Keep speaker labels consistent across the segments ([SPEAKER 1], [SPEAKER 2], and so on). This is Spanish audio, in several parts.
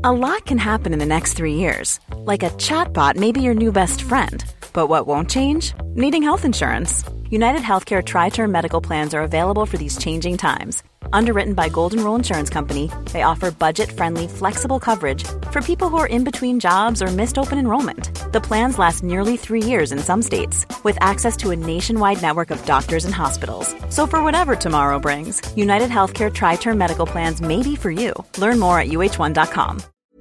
[SPEAKER 1] A lot can happen in the next 3 years. Like a chatbot may be your new best friend. But what won't change? Needing health insurance. United Healthcare Tri-Term Medical Plans are available for these changing times. Underwritten by Golden Rule Insurance Company, they offer budget-friendly, flexible coverage for people who are in between jobs or missed open enrollment. The plans last nearly 3 years in some states, with access to a nationwide network of doctors and hospitals. So for whatever tomorrow brings, United Healthcare Tri-Term Medical Plans may be for you. Learn more at uh1.com.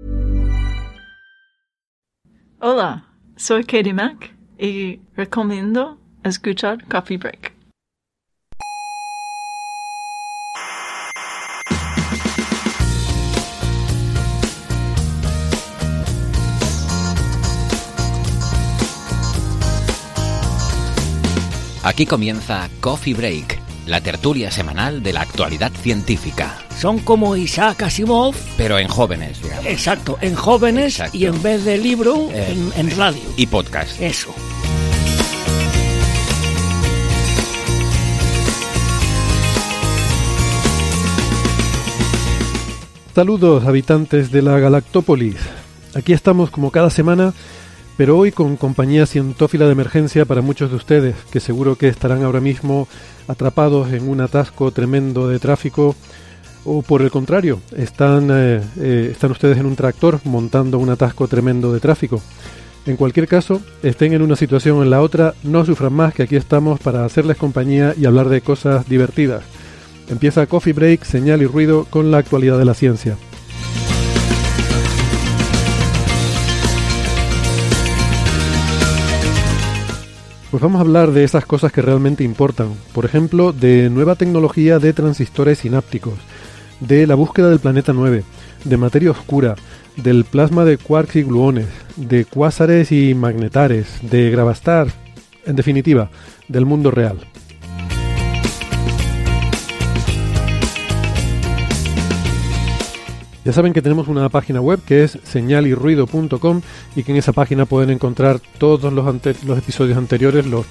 [SPEAKER 2] Hola, soy Katie Mack y recomiendo escuchar Coffee Break.
[SPEAKER 3] Aquí comienza Coffee Break, la tertulia semanal de la actualidad científica.
[SPEAKER 4] Son como Isaac Asimov.
[SPEAKER 3] Pero en jóvenes, digamos.
[SPEAKER 4] Exacto, en jóvenes. Exacto. Y en vez de libro, en radio.
[SPEAKER 3] Y podcast.
[SPEAKER 4] Eso.
[SPEAKER 5] Saludos, habitantes de la Galactópolis. Aquí estamos como cada semana, pero hoy con compañía cientófila de emergencia para muchos de ustedes, que seguro que estarán ahora mismo atrapados en un atasco tremendo de tráfico, o por el contrario, están ustedes en un tractor montando un atasco tremendo de tráfico. En cualquier caso, estén en una situación o en la otra, no sufran más, que aquí estamos para hacerles compañía y hablar de cosas divertidas. Empieza Coffee Break, señal y ruido con la actualidad de la ciencia. Pues vamos a hablar de esas cosas que realmente importan. Por ejemplo, de nueva tecnología de transistores sinápticos, de la búsqueda del planeta 9, de materia oscura, del plasma de quarks y gluones, de cuásares y magnetares, de gravastar, en definitiva, del mundo real. Ya saben que tenemos una página web que es señalyrruido.com y que en esa página pueden encontrar todos los episodios anteriores, los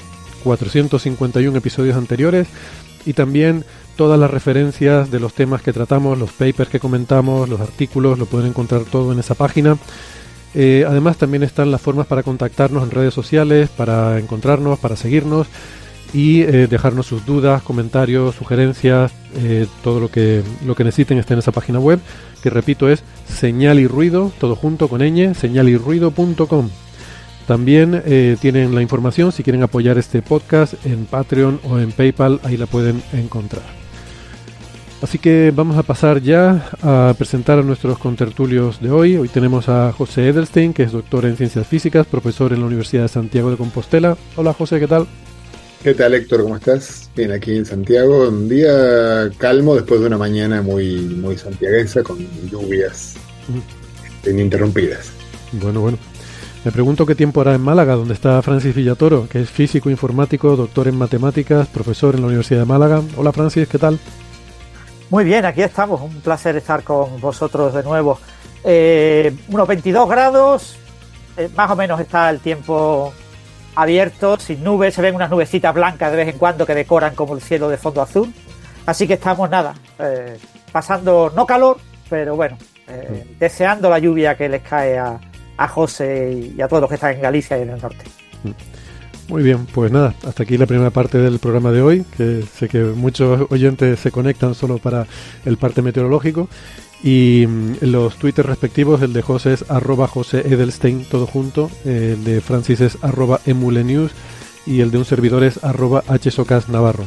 [SPEAKER 5] 451 episodios anteriores, y también todas las referencias de los temas que tratamos, los papers que comentamos, los artículos, lo pueden encontrar todo en esa página. Además también están las formas para contactarnos en redes sociales, para encontrarnos, para seguirnos y dejarnos sus dudas, comentarios, sugerencias, todo lo que necesiten está en esa página web, que repito es Señal y Ruido, todo junto con ñ, señalyrruido.com. También tienen la información si quieren apoyar este podcast en Patreon o en PayPal, ahí la pueden encontrar. Así que vamos a pasar ya a presentar a nuestros contertulios de hoy. Hoy tenemos a José Edelstein, que es doctor en Ciencias Físicas, profesor en la Universidad de Santiago de Compostela. Hola José, ¿qué tal?
[SPEAKER 6] ¿Qué tal, Héctor? ¿Cómo estás? Bien, aquí en Santiago, un día calmo después de una mañana muy santiaguesa con lluvias ininterrumpidas.
[SPEAKER 5] Bueno. Me pregunto qué tiempo hará en Málaga, donde está Francis Villatoro, que es físico informático, doctor en matemáticas, profesor en la Universidad de Málaga. Hola Francis, ¿qué tal?
[SPEAKER 7] Muy bien, aquí estamos. Un placer estar con vosotros de nuevo. Unos 22 grados, más o menos está el tiempo abierto, sin nubes, se ven unas nubecitas blancas de vez en cuando que decoran como el cielo de fondo azul, así que estamos pasando, no calor, pero bueno, deseando la lluvia que les cae a José y a todos los que están en Galicia y en el norte.
[SPEAKER 5] Muy bien, pues nada, hasta aquí la primera parte del programa de hoy, que sé que muchos oyentes se conectan solo para el parte meteorológico. Y los twitters respectivos, el de José es @José Edelstein, todo junto, el de Francis es @emulenews y el de un servidor es @hsocasnavarro.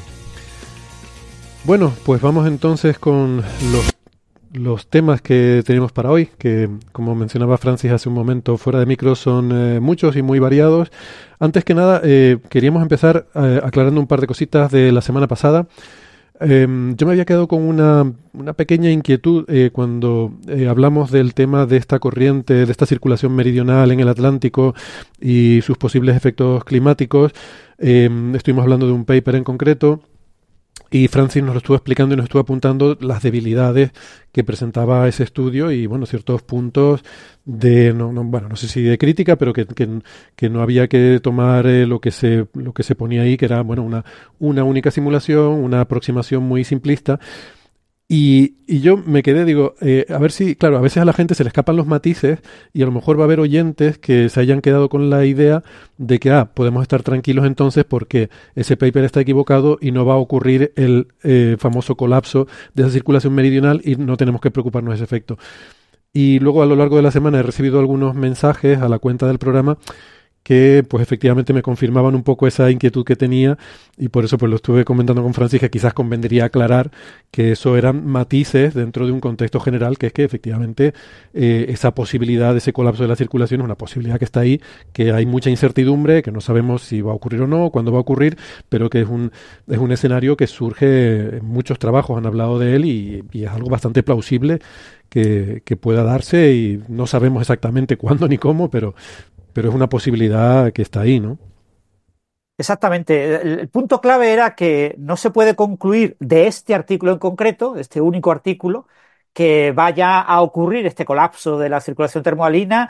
[SPEAKER 5] Bueno, pues vamos entonces con los temas que tenemos para hoy, que como mencionaba Francis hace un momento fuera de micro son muchos y muy variados. Antes que nada, queríamos empezar aclarando un par de cositas de la semana pasada. Yo me había quedado con una pequeña inquietud cuando hablamos del tema de esta corriente, de esta circulación meridional en el Atlántico y sus posibles efectos climáticos. Estuvimos hablando de un paper en concreto y Francis nos lo estuvo explicando y nos estuvo apuntando las debilidades que presentaba ese estudio y bueno, ciertos puntos de no sé si de crítica, pero que no había que tomar lo que se ponía ahí, que era bueno una única simulación, una aproximación muy simplista. Y yo me quedé, digo, a ver si, claro, a veces a la gente se le escapan los matices y a lo mejor va a haber oyentes que se hayan quedado con la idea de que, podemos estar tranquilos entonces porque ese paper está equivocado y no va a ocurrir el famoso colapso de esa circulación meridional y no tenemos que preocuparnos de ese efecto. Y luego a lo largo de la semana he recibido algunos mensajes a la cuenta del programa que pues efectivamente me confirmaban un poco esa inquietud que tenía y por eso pues lo estuve comentando con Francis, que quizás convendría aclarar que eso eran matices dentro de un contexto general, que es que efectivamente esa posibilidad de ese colapso de la circulación es una posibilidad que está ahí, que hay mucha incertidumbre, que no sabemos si va a ocurrir o no, cuándo va a ocurrir, pero que es un escenario que surge en muchos trabajos, han hablado de él y es algo bastante plausible que pueda darse y no sabemos exactamente cuándo ni cómo, pero es una posibilidad que está ahí, ¿no?
[SPEAKER 7] Exactamente. El punto clave era que no se puede concluir de este artículo en concreto, de este único artículo, que vaya a ocurrir este colapso de la circulación termohalina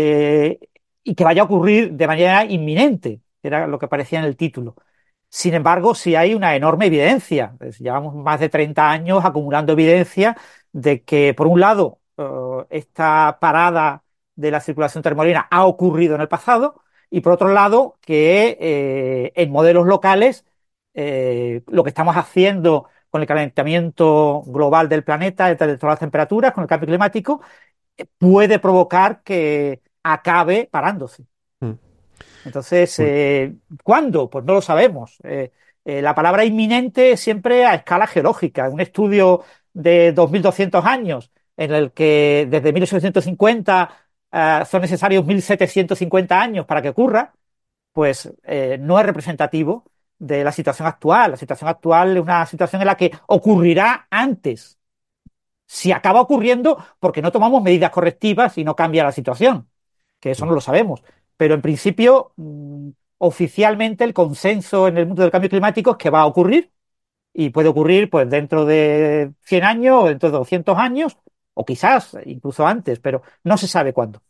[SPEAKER 7] y que vaya a ocurrir de manera inminente, era lo que aparecía en el título. Sin embargo, sí hay una enorme evidencia. Llevamos más de 30 años acumulando evidencia de que, por un lado, esta parada de la circulación termohalina ha ocurrido en el pasado, y por otro lado, que en modelos locales lo que estamos haciendo con el calentamiento global del planeta, de todas las temperaturas, con el cambio climático, puede provocar que acabe parándose. Entonces, ¿cuándo? Pues no lo sabemos. La palabra inminente siempre a escala geológica. Un estudio de 2.200 años en el que desde 1850 son necesarios 1.750 años para que ocurra, pues no es representativo de la situación actual. La situación actual es una situación en la que ocurrirá antes. Si acaba ocurriendo porque no tomamos medidas correctivas y no cambia la situación, que eso no lo sabemos. Pero en principio, oficialmente el consenso en el mundo del cambio climático es que va a ocurrir y puede ocurrir pues dentro de 100 años o dentro de 200 años o quizás incluso antes, pero no se sabe cuándo.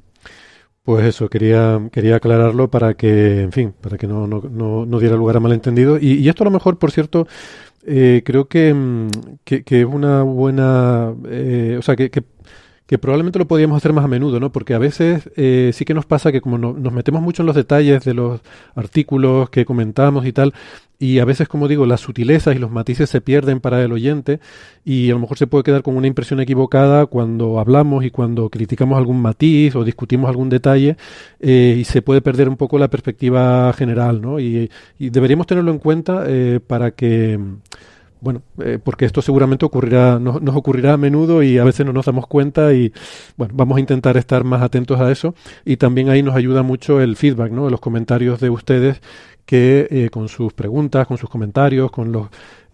[SPEAKER 5] Pues eso, quería aclararlo para que, en fin, para que no diera lugar a malentendido. Y esto a lo mejor, por cierto, creo que es una buena, o sea, que probablemente lo podríamos hacer más a menudo, ¿no? Porque a veces sí que nos pasa que como nos metemos mucho en los detalles de los artículos que comentamos y tal, y a veces, como digo, las sutilezas y los matices se pierden para el oyente y a lo mejor se puede quedar con una impresión equivocada cuando hablamos y cuando criticamos algún matiz o discutimos algún detalle y se puede perder un poco la perspectiva general, ¿no? Y deberíamos tenerlo en cuenta para que... Bueno, porque esto seguramente nos ocurrirá a menudo y a veces no nos damos cuenta y bueno, vamos a intentar estar más atentos a eso y también ahí nos ayuda mucho el feedback, ¿no? Los comentarios de ustedes que con sus preguntas, con sus comentarios, con lo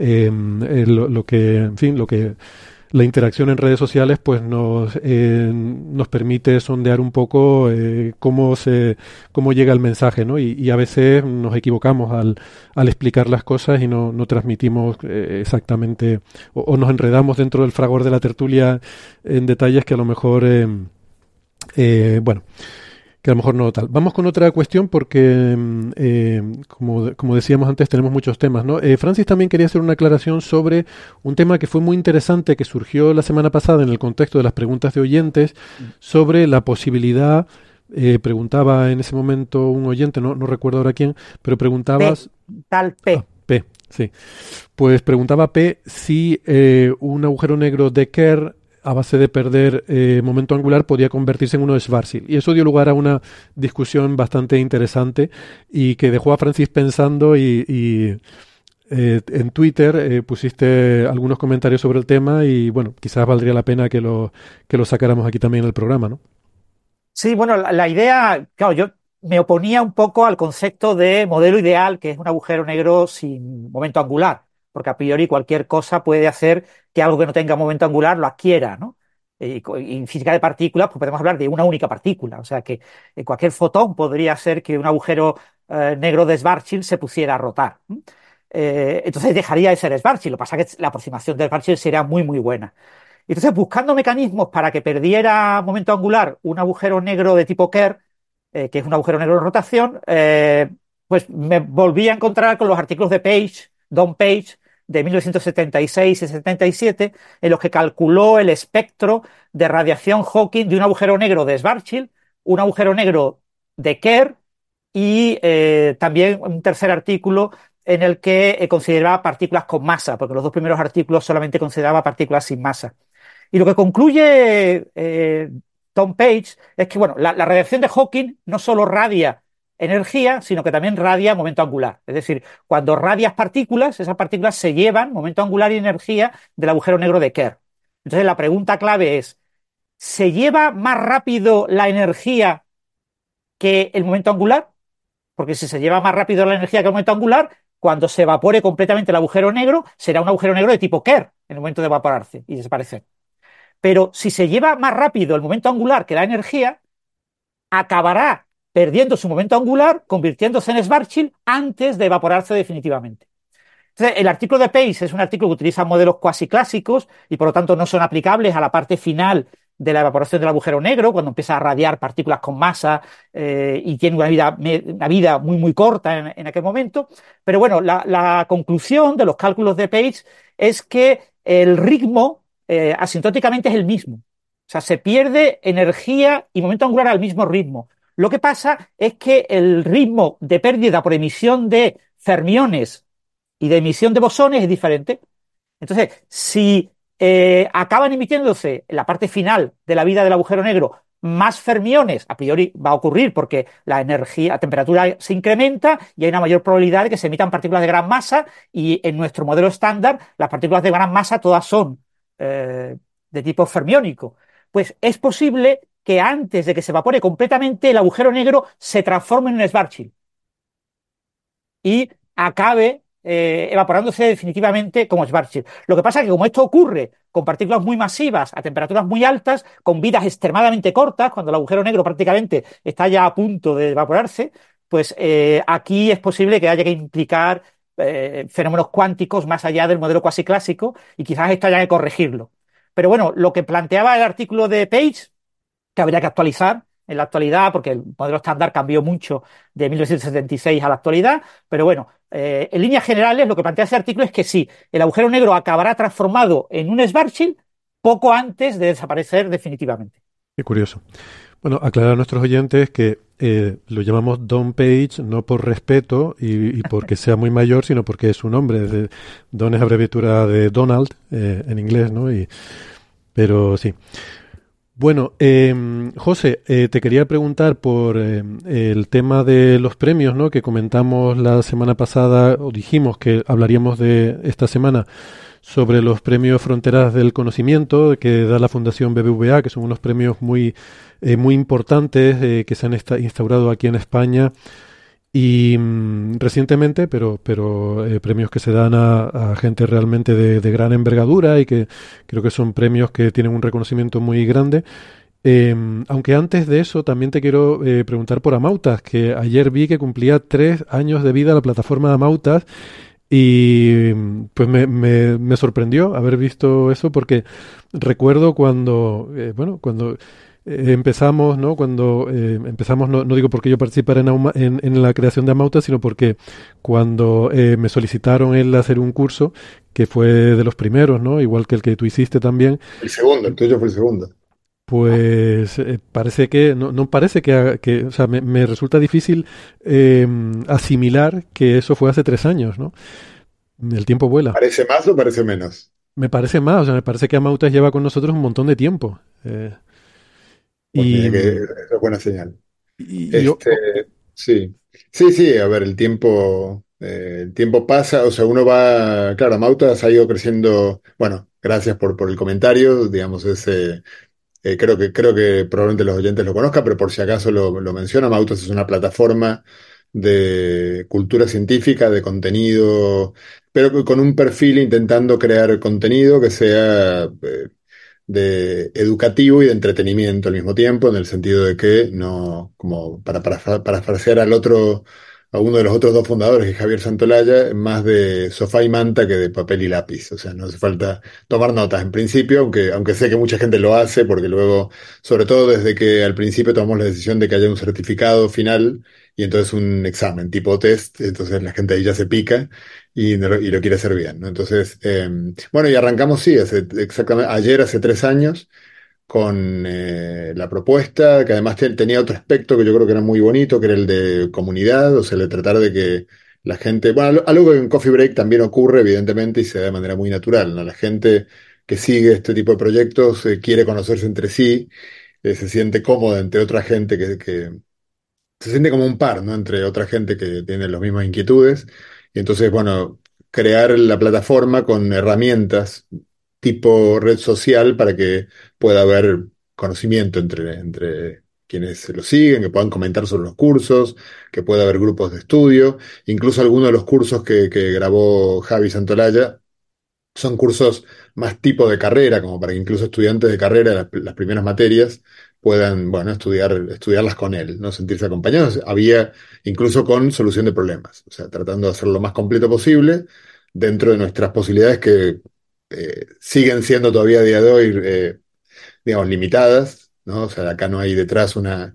[SPEAKER 5] que, en fin, la interacción en redes sociales pues nos permite sondear un poco cómo llega el mensaje, ¿no? Y a veces nos equivocamos al explicar las cosas y no transmitimos exactamente o nos enredamos dentro del fragor de la tertulia en detalles que a lo mejor bueno, que a lo mejor no tal. Vamos con otra cuestión porque, como decíamos antes, tenemos muchos temas, ¿no? Francis también quería hacer una aclaración sobre un tema que fue muy interesante, que surgió la semana pasada en el contexto de las preguntas de oyentes, sobre la posibilidad, preguntaba en ese momento un oyente, no recuerdo ahora quién, pero preguntabas...
[SPEAKER 7] P.
[SPEAKER 5] P, sí. Pues preguntaba P si un agujero negro de Kerr a base de perder momento angular podía convertirse en uno de Schwarzschild. Y eso dio lugar a una discusión bastante interesante y que dejó a Francis pensando y en Twitter pusiste algunos comentarios sobre el tema y bueno, quizás valdría la pena que lo sacáramos aquí también en el programa, ¿no?
[SPEAKER 7] Sí, bueno, la idea, claro, yo me oponía un poco al concepto de modelo ideal, que es un agujero negro sin momento angular, porque a priori cualquier cosa puede hacer que algo que no tenga momento angular lo adquiera, ¿no? Y en física de partículas pues podemos hablar de una única partícula, o sea que cualquier fotón podría ser que un agujero negro de Schwarzschild se pusiera a rotar. Entonces dejaría de ser Schwarzschild, lo que pasa es que la aproximación de Schwarzschild sería muy, muy buena. Entonces, buscando mecanismos para que perdiera momento angular un agujero negro de tipo Kerr, que es un agujero negro de rotación, pues me volví a encontrar con los artículos de Page, Don Page, de 1976 y 77, en los que calculó el espectro de radiación Hawking de un agujero negro de Schwarzschild, un agujero negro de Kerr y también un tercer artículo en el que consideraba partículas con masa, porque los dos primeros artículos solamente consideraba partículas sin masa. Y lo que concluye Tom Page es que, bueno, la radiación de Hawking no solo radia energía, sino que también radia momento angular. Es decir, cuando radias partículas, esas partículas se llevan momento angular y energía del agujero negro de Kerr. Entonces la pregunta clave es, ¿se lleva más rápido la energía que el momento angular? Porque si se lleva más rápido la energía que el momento angular, cuando se evapore completamente el agujero negro, será un agujero negro de tipo Kerr en el momento de evaporarse y desaparecer. Pero si se lleva más rápido el momento angular que la energía, acabará perdiendo su momento angular, convirtiéndose en Schwarzschild antes de evaporarse definitivamente. Entonces, el artículo de Page es un artículo que utiliza modelos cuasi clásicos y por lo tanto no son aplicables a la parte final de la evaporación del agujero negro, cuando empieza a radiar partículas con masa y tiene una vida muy, muy corta en aquel momento. Pero bueno, la conclusión de los cálculos de Page es que el ritmo asintóticamente es el mismo. O sea, se pierde energía y momento angular al mismo ritmo. Lo que pasa es que el ritmo de pérdida por emisión de fermiones y de emisión de bosones es diferente. Entonces, si acaban emitiéndose en la parte final de la vida del agujero negro más fermiones, a priori va a ocurrir porque la temperatura se incrementa y hay una mayor probabilidad de que se emitan partículas de gran masa, y en nuestro modelo estándar las partículas de gran masa todas son de tipo fermiónico. Pues es posible que antes de que se evapore completamente el agujero negro se transforme en un Schwarzschild y acabe evaporándose definitivamente como Schwarzschild. Lo que pasa es que como esto ocurre con partículas muy masivas a temperaturas muy altas, con vidas extremadamente cortas, cuando el agujero negro prácticamente está ya a punto de evaporarse, pues aquí es posible que haya que implicar fenómenos cuánticos más allá del modelo cuasi clásico, y quizás esto haya que corregirlo. Pero bueno, lo que planteaba el artículo de Page, que habría que actualizar en la actualidad, porque el modelo estándar cambió mucho de 1976 a la actualidad, pero bueno, en líneas generales lo que plantea ese artículo es que sí, el agujero negro acabará transformado en un Schwarzschild poco antes de desaparecer definitivamente.
[SPEAKER 5] Qué curioso. Bueno, aclarar a nuestros oyentes que lo llamamos Don Page no por respeto y porque sea muy mayor, sino porque es su nombre. Don es abreviatura de Donald en inglés, ¿no? Pero sí. Bueno, José, te quería preguntar por el tema de los premios, ¿no? Que comentamos la semana pasada, o dijimos que hablaríamos de esta semana sobre los premios Fronteras del Conocimiento que da la Fundación BBVA, que son unos premios muy importantes que se han instaurado aquí en España y recientemente, pero premios que se dan a gente realmente de gran envergadura y que creo que son premios que tienen un reconocimiento muy grande. Aunque antes de eso también te quiero preguntar por Amautas, que ayer vi que cumplía 3 años de vida la plataforma de Amautas. Y pues me sorprendió haber visto eso, porque recuerdo cuando empezamos, ¿no? Cuando empezamos, no digo porque yo participara en la creación de Amautas, sino porque cuando me solicitaron el hacer un curso, que fue de los primeros, ¿no? Igual que el que tú hiciste también.
[SPEAKER 6] El segundo, el tuyo fue el segundo.
[SPEAKER 5] Pues parece que, no parece que o sea, me resulta difícil asimilar que eso fue hace 3 años, ¿no? El tiempo vuela.
[SPEAKER 6] ¿Parece más o parece menos?
[SPEAKER 5] Me parece más, o sea, me parece que Amautas lleva con nosotros un montón de tiempo.
[SPEAKER 6] Pues mira que eso es buena señal.
[SPEAKER 5] Yo,
[SPEAKER 6] Sí, sí, a ver, el tiempo pasa, o sea, uno va, claro, Amautas ha ido creciendo, bueno, gracias por el comentario, digamos, creo que probablemente los oyentes lo conozcan, pero por si acaso lo menciona, Amautas es una plataforma de cultura científica, de contenido, pero con un perfil intentando crear contenido que sea de educativo y de entretenimiento al mismo tiempo, en el sentido de que no, como para parafrasear a uno de los otros dos fundadores, que es Javier Santolaya, más de sofá y manta que de papel y lápiz. O sea, no hace falta tomar notas en principio, aunque sé que mucha gente lo hace, porque luego, sobre todo desde que al principio tomamos la decisión de que haya un certificado final y entonces un examen tipo test, entonces la gente ahí ya se pica y lo quiere hacer bien, ¿no? Entonces, bueno, y arrancamos, sí, exactamente ayer, hace 3 años con la propuesta, que además tenía otro aspecto que yo creo que era muy bonito, que era el de comunidad, o sea, el de tratar de que la gente, bueno, algo que en Coffee Break también ocurre, evidentemente, y se da de manera muy natural, ¿no? La gente que sigue este tipo de proyectos quiere conocerse entre sí, se siente cómoda entre otra gente que se siente como un par, ¿no? Entre otra gente que tiene las mismas inquietudes. Y entonces, bueno, crear la plataforma con herramientas tipo red social para que pueda haber conocimiento entre quienes lo siguen, que puedan comentar sobre los cursos, que pueda haber grupos de estudio, incluso algunos de los cursos que grabó Javi Santolaya son cursos más tipo de carrera, como para que incluso estudiantes de carrera, las primeras materias, puedan, bueno, estudiarlas con él, ¿no? Sentirse acompañados. Había incluso con solución de problemas, o sea, tratando de hacerlo lo más completo posible dentro de nuestras posibilidades que siguen siendo todavía a día de hoy, digamos, limitadas, ¿no? O sea, acá no hay detrás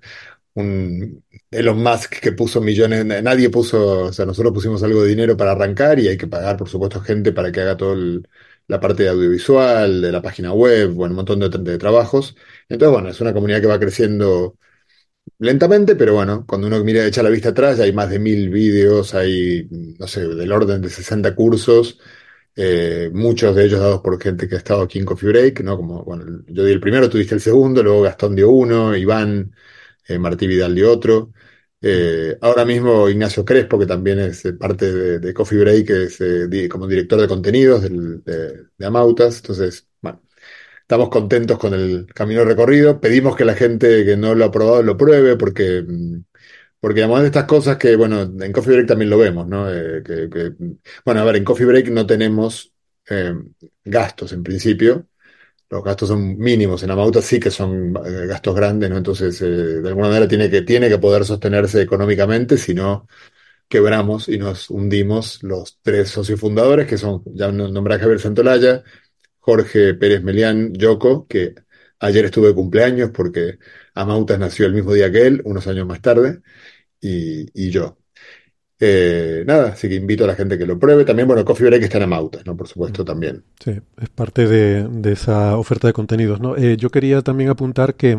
[SPEAKER 6] un Elon Musk que puso millones, nadie puso, o sea, nosotros pusimos algo de dinero para arrancar y hay que pagar, por supuesto, gente para que haga toda la parte de audiovisual, de la página web, bueno, un montón de trabajos. Entonces, bueno, es una comunidad que va creciendo lentamente, pero bueno, cuando uno mira, echa la vista atrás, ya hay más de 1000 vídeos, hay, no sé, del orden de 60 cursos, muchos de ellos dados por gente que ha estado aquí en Coffee Break, ¿no? Como, bueno, yo di el primero, tú diste el segundo, luego Gastón dio uno, Iván, Martí Vidal dio otro. Ahora mismo Ignacio Crespo, que también es parte de Coffee Break, que es como director de contenidos de Amautas. Entonces, bueno, estamos contentos con el camino recorrido. Pedimos que la gente que no lo ha probado lo pruebe, porque además de estas cosas que, bueno, en Coffee Break también lo vemos, ¿no? Bueno, a ver, en Coffee Break no tenemos eh, gastos en principio. Los gastos son mínimos, en Amauta sí que son gastos grandes, ¿no? Entonces, de alguna manera tiene que poder sostenerse económicamente, si no quebramos y nos hundimos los tres socios fundadores, que son, ya nombré a Javier Santolaya, Jorge Pérez Melián, Yoko, que ayer estuve de cumpleaños porque Amautas nació el mismo día que él, unos años más tarde, y yo. Nada, así que invito a la gente que lo pruebe. También, bueno, Coffee Break está en Amautas, ¿no? Por supuesto, también.
[SPEAKER 5] Sí, es parte de esa oferta de contenidos, ¿no? Yo quería también apuntar que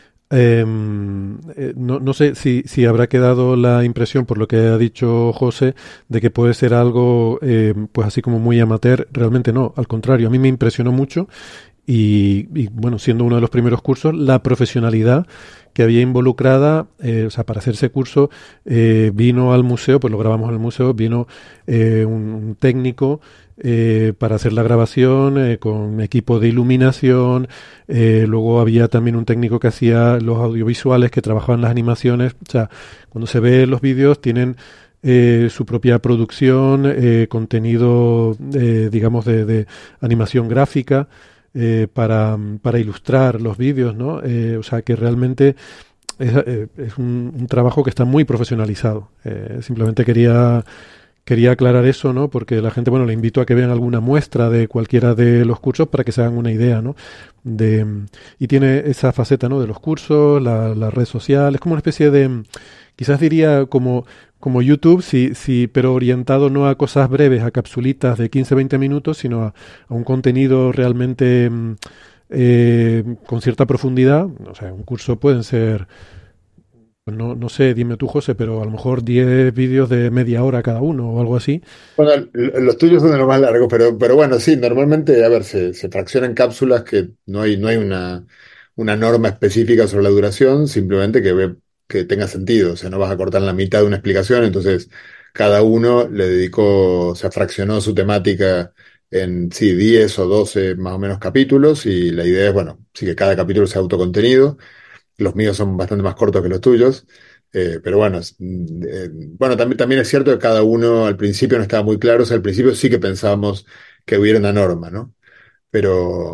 [SPEAKER 5] no sé si habrá quedado la impresión, por lo que ha dicho José, de que puede ser algo, pues así como muy amateur. Realmente no, al contrario, a mí me impresionó mucho y bueno, siendo uno de los primeros cursos, la profesionalidad que había involucrada, o sea, para hacer ese curso vino al museo, pues lo grabamos en el museo, vino un técnico para hacer la grabación con equipo de iluminación, luego había también un técnico que hacía los audiovisuales, que trabajaba en las animaciones. O sea, cuando se ve los vídeos tienen su propia producción, contenido, digamos, de animación gráfica, para ilustrar los vídeos, ¿no? O sea, que realmente es un trabajo que está muy profesionalizado. Simplemente quería aclarar eso, ¿no? Porque la gente, bueno, le invito a que vean alguna muestra de cualquiera de los cursos para que se hagan una idea, ¿no? Y tiene esa faceta, ¿no? De los cursos, la red social, es como una especie de, quizás diría como YouTube, sí, pero orientado no a cosas breves, a capsulitas de 15-20 minutos, sino a un contenido realmente con cierta profundidad. O sea, un curso pueden ser, no sé, dime tú, José, pero a lo mejor 10 vídeos de media hora cada uno o algo así.
[SPEAKER 6] Bueno, los tuyos son de los más largos, pero bueno, sí, normalmente, a ver, se fraccionan cápsulas que no hay una norma específica sobre la duración, simplemente que tenga sentido, o sea, no vas a cortar la mitad de una explicación, entonces cada uno le dedicó, o sea, fraccionó su temática en, sí, 10 o 12 más o menos capítulos, y la idea es, bueno, sí que cada capítulo sea autocontenido. Los míos son bastante más cortos que los tuyos, pero bueno, bueno, también es cierto que cada uno al principio no estaba muy claro, o sea, al principio sí que pensábamos que hubiera una norma, ¿no? Pero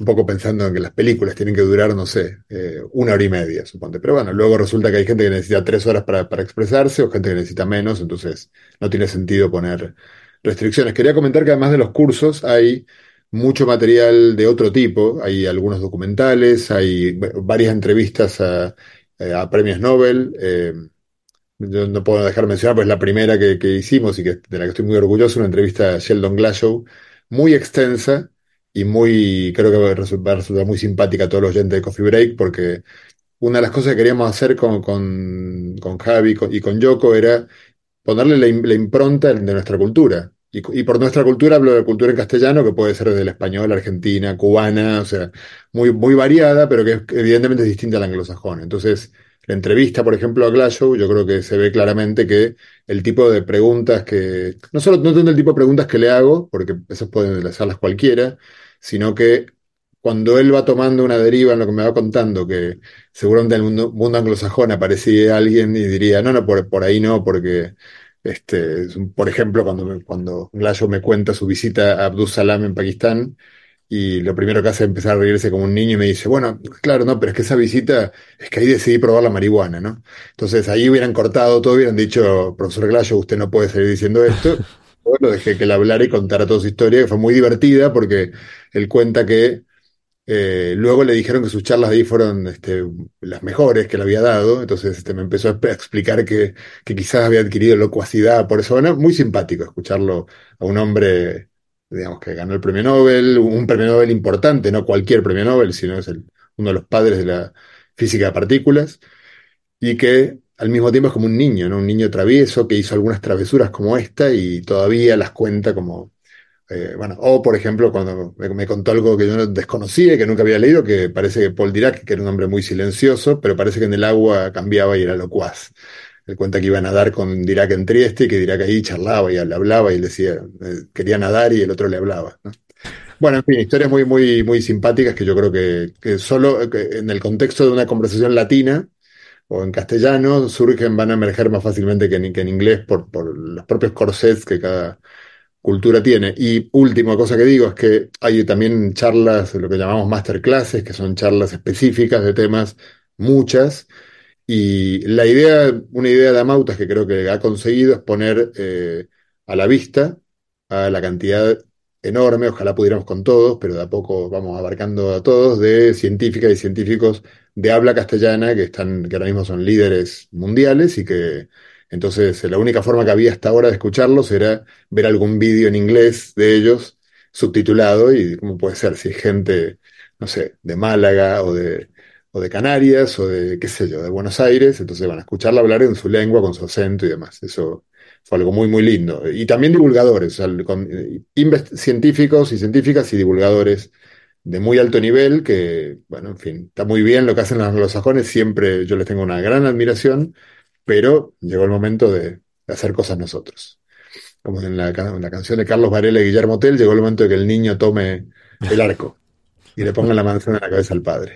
[SPEAKER 6] un poco pensando en que las películas tienen que durar, no sé, 1 hora y media, suponte. Pero bueno, luego resulta que hay gente que necesita 3 horas para expresarse o gente que necesita menos, entonces no tiene sentido poner restricciones. Quería comentar que además de los cursos hay mucho material de otro tipo. Hay algunos documentales, hay varias entrevistas a premios Nobel. Yo no puedo dejar de mencionar, pues la primera que hicimos y de la que estoy muy orgulloso, una entrevista a Sheldon Glashow, muy extensa y creo que va a resultar muy simpática a todos los oyentes de Coffee Break, porque una de las cosas que queríamos hacer con Javi y con Yoko era ponerle la impronta de nuestra cultura. Y por nuestra cultura hablo de cultura en castellano, que puede ser desde el español, argentina, cubana, o sea, muy variada, pero que evidentemente es distinta al anglosajón. Entonces, la entrevista, por ejemplo, a Glashow, yo creo que se ve claramente que el tipo de preguntas no tanto el tipo de preguntas que le hago, porque esas pueden hacerlas cualquiera, sino que cuando él va tomando una deriva en lo que me va contando, que seguramente en el mundo anglosajón aparecía alguien y diría, no, no, por ahí no, porque por ejemplo, cuando Glayo me cuenta su visita a Abdus Salam en Pakistán, y lo primero que hace es empezar a reírse como un niño y me dice, bueno, claro, no, pero es que esa visita, es que ahí decidí probar la marihuana, ¿no? Entonces ahí hubieran cortado todo, hubieran dicho, profesor Glayo, usted no puede seguir diciendo esto. Bueno, dejé que él hablara y contara toda su historia, que fue muy divertida porque él cuenta que luego le dijeron que sus charlas de ahí fueron las mejores que le había dado, entonces me empezó a explicar que quizás había adquirido locuacidad por eso. Bueno, muy simpático escucharlo a un hombre, digamos, que ganó el premio Nobel, un premio Nobel importante, no cualquier premio Nobel, sino es uno de los padres de la física de partículas, y que al mismo tiempo es como un niño, ¿no? Un niño travieso que hizo algunas travesuras como esta y todavía las cuenta como bueno, o por ejemplo, cuando me contó algo que yo no desconocía y que nunca había leído, que parece que Paul Dirac, que era un hombre muy silencioso, pero parece que en el agua cambiaba y era locuaz. Él cuenta que iba a nadar con Dirac en Trieste y que Dirac ahí charlaba y le hablaba y le decía, quería nadar y el otro le hablaba, ¿no? Bueno, en fin, historias muy simpáticas que yo creo que solo en el contexto de una conversación latina o en castellano van a emerger más fácilmente que en inglés por los propios corsets que cada cultura tiene. Y última cosa que digo es que hay también charlas, lo que llamamos masterclasses, que son charlas específicas de temas, muchas, y una idea de Amautas que creo que ha conseguido es poner a la vista a la cantidad enorme, ojalá pudiéramos con todos, pero de a poco vamos abarcando a todos, de científicas y científicos de habla castellana que ahora mismo son líderes mundiales y que entonces la única forma que había hasta ahora de escucharlos era ver algún vídeo en inglés de ellos subtitulado y cómo puede ser si es gente, no sé, de Málaga o de Canarias, o de, qué sé yo, de Buenos Aires, entonces van a escucharla hablar en su lengua, con su acento y demás. Eso fue algo muy lindo. Y también divulgadores, o sea, científicos y científicas y divulgadores de muy alto nivel, que, bueno, en fin, está muy bien lo que hacen los anglosajones, siempre yo les tengo una gran admiración, pero llegó el momento de hacer cosas nosotros. Como en la canción de Carlos Varela y Guillermo Tell, llegó el momento de que el niño tome el arco y le ponga la manzana en la cabeza al padre.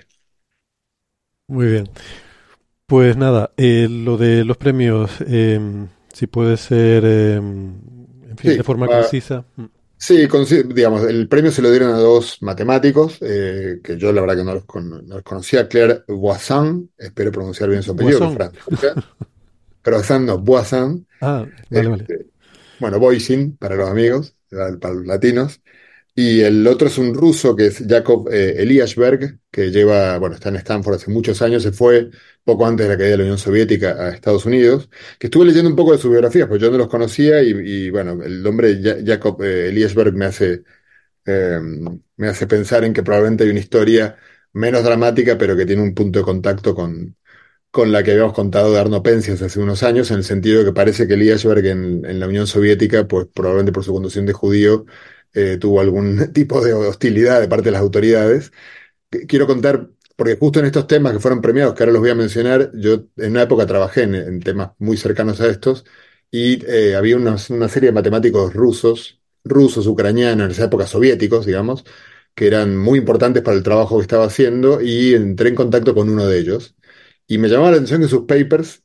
[SPEAKER 5] Muy bien. Pues nada, lo de los premios, si puede ser, en fin,
[SPEAKER 6] Sí,
[SPEAKER 5] de forma concisa.
[SPEAKER 6] Sí, digamos, el premio se lo dieron a dos matemáticos, que yo la verdad que no los conocía, Claire Voisin, espero pronunciar bien su apellido, que es
[SPEAKER 5] Poisson.
[SPEAKER 6] francesa. Croissant no, Voisin.
[SPEAKER 5] Ah, vale.
[SPEAKER 6] Bueno, Voisin para los amigos, para los latinos. Y el otro es un ruso que es Jakov Eliashberg, que está en Stanford hace muchos años, se fue poco antes de la caída de la Unión Soviética a Estados Unidos, que estuve leyendo un poco de su biografía, pues yo no los conocía y bueno, el nombre Jakov Eliashberg eh, me hace pensar en que probablemente hay una historia menos dramática, pero que tiene un punto de contacto con la que habíamos contado de Arno Penzias hace unos años, en el sentido de que parece que Eliashberg en la Unión Soviética, pues probablemente por su condición de judío, tuvo algún tipo de hostilidad de parte de las autoridades. Quiero contar, porque justo en estos temas que fueron premiados, que ahora los voy a mencionar, yo en una época trabajé en temas muy cercanos a estos, y había una serie de matemáticos rusos, ucranianos, en esa época soviéticos, digamos, que eran muy importantes para el trabajo que estaba haciendo, y entré en contacto con uno de ellos. Y me llamaba la atención que sus papers,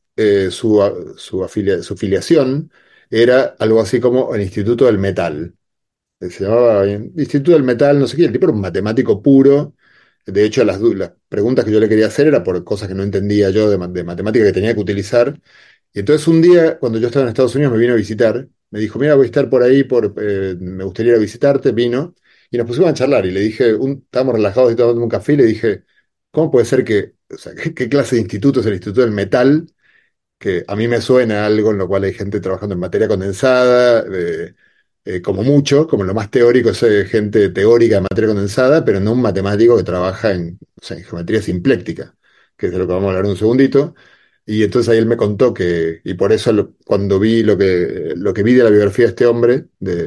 [SPEAKER 6] su filiación, era algo así como el Instituto del Metal. se llamaba Instituto del Metal, no sé qué, el tipo era un matemático puro. De hecho, las preguntas que yo le quería hacer era por cosas que no entendía yo de matemática que tenía que utilizar. Y entonces un día, cuando yo estaba en Estados Unidos, me vino a visitar. Me dijo, mira, voy a estar por ahí, me gustaría ir a visitarte. Vino y nos pusimos a charlar. Y le dije, estábamos relajados y tomando un café. Y le dije, ¿cómo puede ser o sea, qué clase de instituto es el Instituto del Metal? Que a mí me suena algo en lo cual hay gente trabajando en materia condensada, como mucho, como lo más teórico es gente teórica de materia condensada, pero no un matemático que trabaja o sea, en geometría simpléctica, que es de lo que vamos a hablar en un segundito. Y entonces ahí él me contó y por eso cuando vi lo que vi de la biografía de este hombre,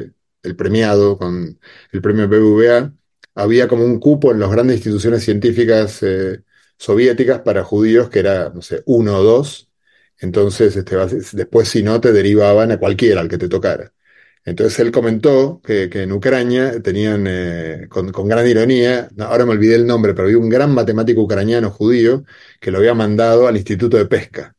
[SPEAKER 6] el premiado con el premio BBVA, había como un cupo en las grandes instituciones científicas soviéticas para judíos que era, no sé, uno o dos. Entonces, después si no, te derivaban a cualquiera, al que te tocara. Entonces él comentó que en Ucrania tenían, con gran ironía, ahora me olvidé el nombre, pero había un gran matemático ucraniano judío que lo había mandado al Instituto de Pesca.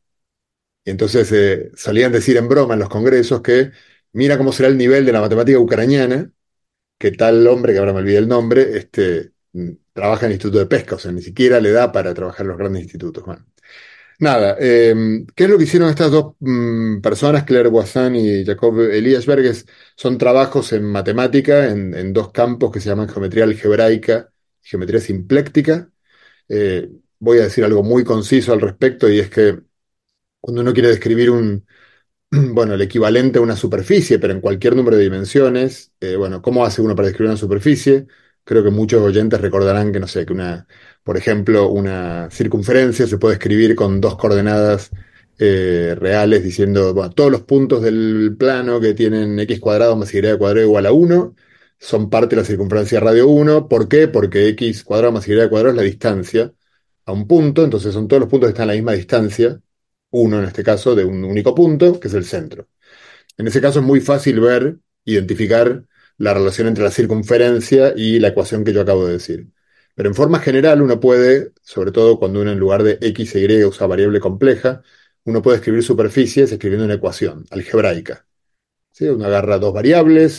[SPEAKER 6] Y entonces solían decir en broma en los congresos que mira cómo será el nivel de la matemática ucraniana, que tal hombre, que ahora me olvidé el nombre, trabaja en el Instituto de Pesca, o sea, ni siquiera le da para trabajar en los grandes institutos. Bueno. Nada, ¿qué es lo que hicieron estas dos personas, Claire Voisin y Jacob Eliasberg? Son trabajos en matemática en dos campos que se llaman geometría algebraica y geometría simpléctica. Voy a decir algo muy conciso al respecto, y es que cuando uno quiere describir bueno, el equivalente a una superficie, pero en cualquier número de dimensiones. Bueno, ¿cómo hace uno para describir una superficie? Creo que muchos oyentes recordarán que, no sé, por ejemplo, una circunferencia se puede escribir con dos coordenadas reales, diciendo, bueno, todos los puntos del plano que tienen x cuadrado más y cuadrado igual a 1 son parte de la circunferencia radio 1. ¿Por qué? Porque x cuadrado más y cuadrado es la distancia a un punto, entonces son todos los puntos que están a la misma distancia, uno en este caso de un único punto, que es el centro. En ese caso es muy fácil identificar la relación entre la circunferencia y la ecuación que yo acabo de decir. Pero en forma general uno puede, sobre todo cuando uno en lugar de x e y usa variable compleja, uno puede escribir superficies escribiendo una ecuación algebraica. ¿Sí? Uno agarra dos variables,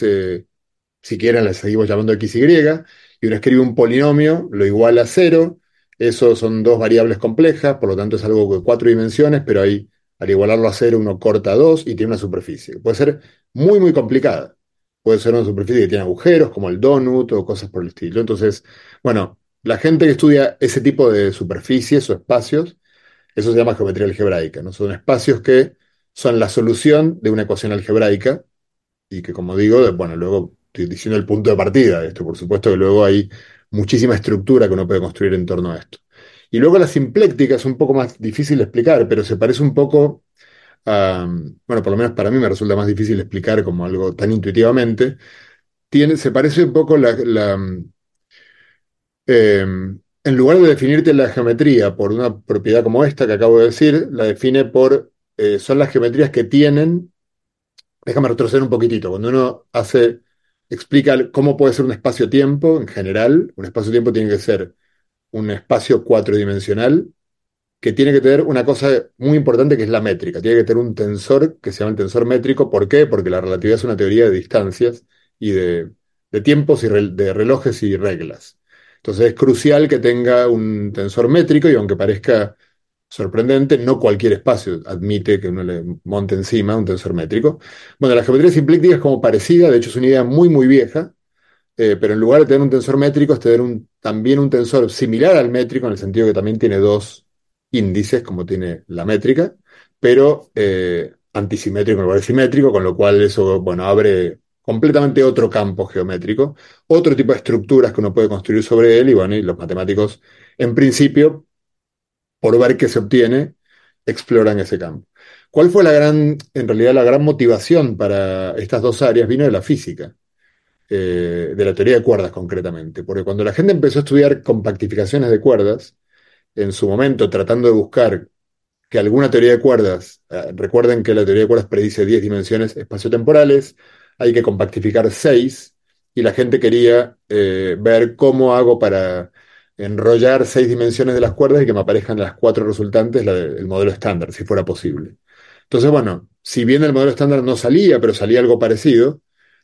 [SPEAKER 6] si quieren las seguimos llamando x, y, y uno escribe un polinomio, lo iguala a cero. Eso son dos variables complejas, por lo tanto es algo de 4 dimensiones, pero ahí al igualarlo a cero uno corta 2 y tiene una superficie. Puede ser muy, muy complicada. Puede ser una superficie que tiene agujeros, como el donut o cosas por el estilo. Entonces, bueno, la gente que estudia ese tipo de superficies o espacios, eso se llama geometría algebraica, ¿no? Son espacios que son la solución de una ecuación algebraica y que, como digo, bueno, luego estoy diciendo el punto de partida de esto. Por supuesto que luego hay muchísima estructura que uno puede construir en torno a esto. Y luego la simpléctica es un poco más difícil de explicar, pero se parece un poco bueno, por lo menos para mí me resulta más difícil explicar como algo tan intuitivamente. Se parece un poco en lugar de definirte la geometría por una propiedad como esta que acabo de decir, la define son las geometrías que tienen. Déjame retroceder un poquitito. Cuando uno explica cómo puede ser un espacio-tiempo en general, un espacio-tiempo tiene que ser un espacio cuatridimensional que tiene que tener una cosa muy importante que es la métrica. Tiene que tener un tensor que se llama el tensor métrico. ¿Por qué? Porque la relatividad es una teoría de distancias y de tiempos y de relojes y reglas. Entonces es crucial que tenga un tensor métrico, y aunque parezca sorprendente, no cualquier espacio admite que uno le monte encima un tensor métrico. Bueno, la geometría simpléctica es como parecida, de hecho es una idea muy, muy vieja, pero en lugar de tener un tensor métrico es tener también un tensor similar al métrico, en el sentido que también tiene dos índices, como tiene la métrica, pero antisimétrico en lugar de simétrico, con lo cual eso, bueno, abre completamente otro campo geométrico, otro tipo de estructuras que uno puede construir sobre él, y bueno, y los matemáticos, en principio, por ver qué se obtiene, exploran ese campo. ¿Cuál fue en realidad la gran motivación para estas dos áreas? Vino de la física, de la teoría de cuerdas concretamente, porque cuando la gente empezó a estudiar compactificaciones de cuerdas, en su momento tratando de buscar que alguna teoría de cuerdas, recuerden que la teoría de cuerdas predice 10 dimensiones espaciotemporales, hay que compactificar 6, y la gente quería ver cómo hago para enrollar 6 dimensiones de las cuerdas y que me aparezcan las 4 resultantes, el modelo estándar, si fuera posible. Entonces, bueno, si bien el modelo estándar no salía, pero salía algo parecido,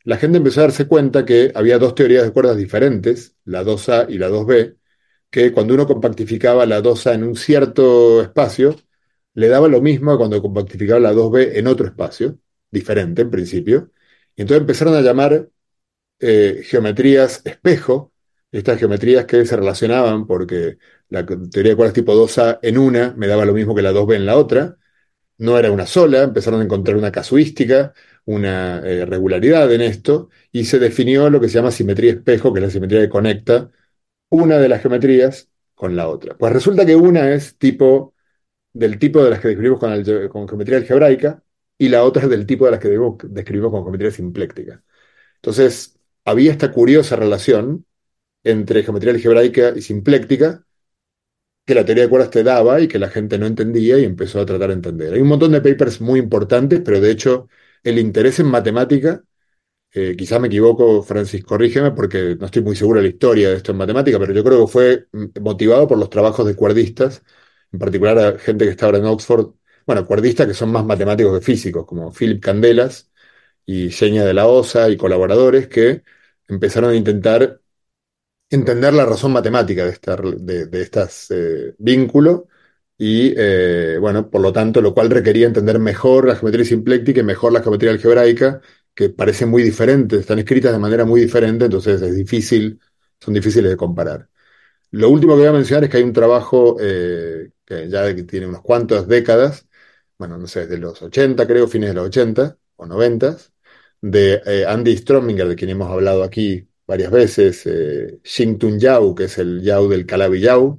[SPEAKER 6] la gente empezó a darse cuenta que había dos teorías de cuerdas diferentes, la 2A y la 2B, que cuando uno compactificaba la 2A en un cierto espacio, le daba lo mismo que cuando compactificaba la 2B en otro espacio, diferente en principio. Y entonces empezaron a llamar geometrías espejo, estas geometrías que se relacionaban porque la teoría de cuerdas tipo 2A en una me daba lo mismo que la 2B en la otra, no era una sola, empezaron a encontrar una casuística, una regularidad en esto, y se definió lo que se llama simetría espejo, que es la simetría que conecta una de las geometrías con la otra. Pues resulta que una es del tipo de las que describimos con geometría algebraica, y la otra es del tipo de las que describimos con geometría simpléctica. Entonces, había esta curiosa relación entre geometría algebraica y simpléctica que la teoría de cuerdas te daba y que la gente no entendía y empezó a tratar de entender. Hay un montón de papers muy importantes, pero de hecho el interés en matemática, quizás me equivoco, Francis, corrígeme, porque no estoy muy seguro de la historia de esto en matemática, pero yo creo que fue motivado por los trabajos de cuerdistas, en particular a gente que está ahora en Oxford, bueno, cuerdistas que son más matemáticos que físicos, como Philip Candelas y Xenia de la Osa y colaboradores que empezaron a intentar entender la razón matemática de estas vínculos y, bueno, por lo tanto, lo cual requería entender mejor la geometría simpléctica y mejor la geometría algebraica, que parecen muy diferentes, están escritas de manera muy diferente, entonces son difíciles de comparar. Lo último que voy a mencionar es que hay un trabajo que ya tiene unas cuantas décadas, bueno, no sé, desde los 80 creo, fines de los 80 o 90, de Andy Strominger, de quien hemos hablado aquí varias veces, Xing-Tun Yao, que es el Yao del Calabi Yao,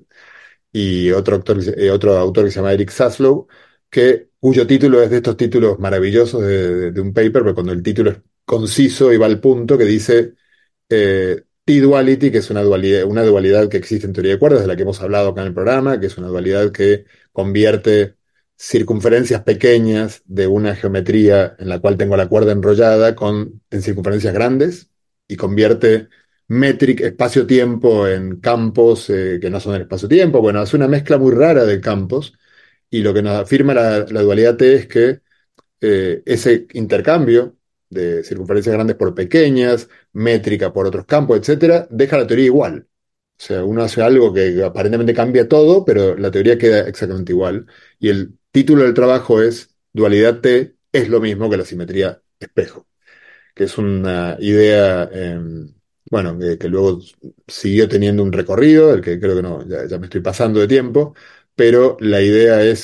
[SPEAKER 6] y otro autor que se llama Eric Zaslow, cuyo título es de estos títulos maravillosos de un paper, pero cuando el título es conciso y va al punto, que dice T-duality, que es una dualidad que existe en teoría de cuerdas, de la que hemos hablado acá en el programa, que es una dualidad que convierte circunferencias pequeñas de una geometría en la cual tengo la cuerda enrollada en circunferencias grandes y convierte metric espacio-tiempo en campos que no son el espacio-tiempo. Bueno, hace una mezcla muy rara de campos y lo que nos afirma la dualidad T es que ese intercambio de circunferencias grandes por pequeñas, métrica por otros campos, etcétera, deja la teoría igual. O sea, uno hace algo que aparentemente cambia todo, pero la teoría queda exactamente igual. Y el título del trabajo es Dualidad T es lo mismo que la simetría espejo, que es una idea, bueno, que luego siguió teniendo un recorrido, el que creo que no, ya me estoy pasando de tiempo, pero la idea es,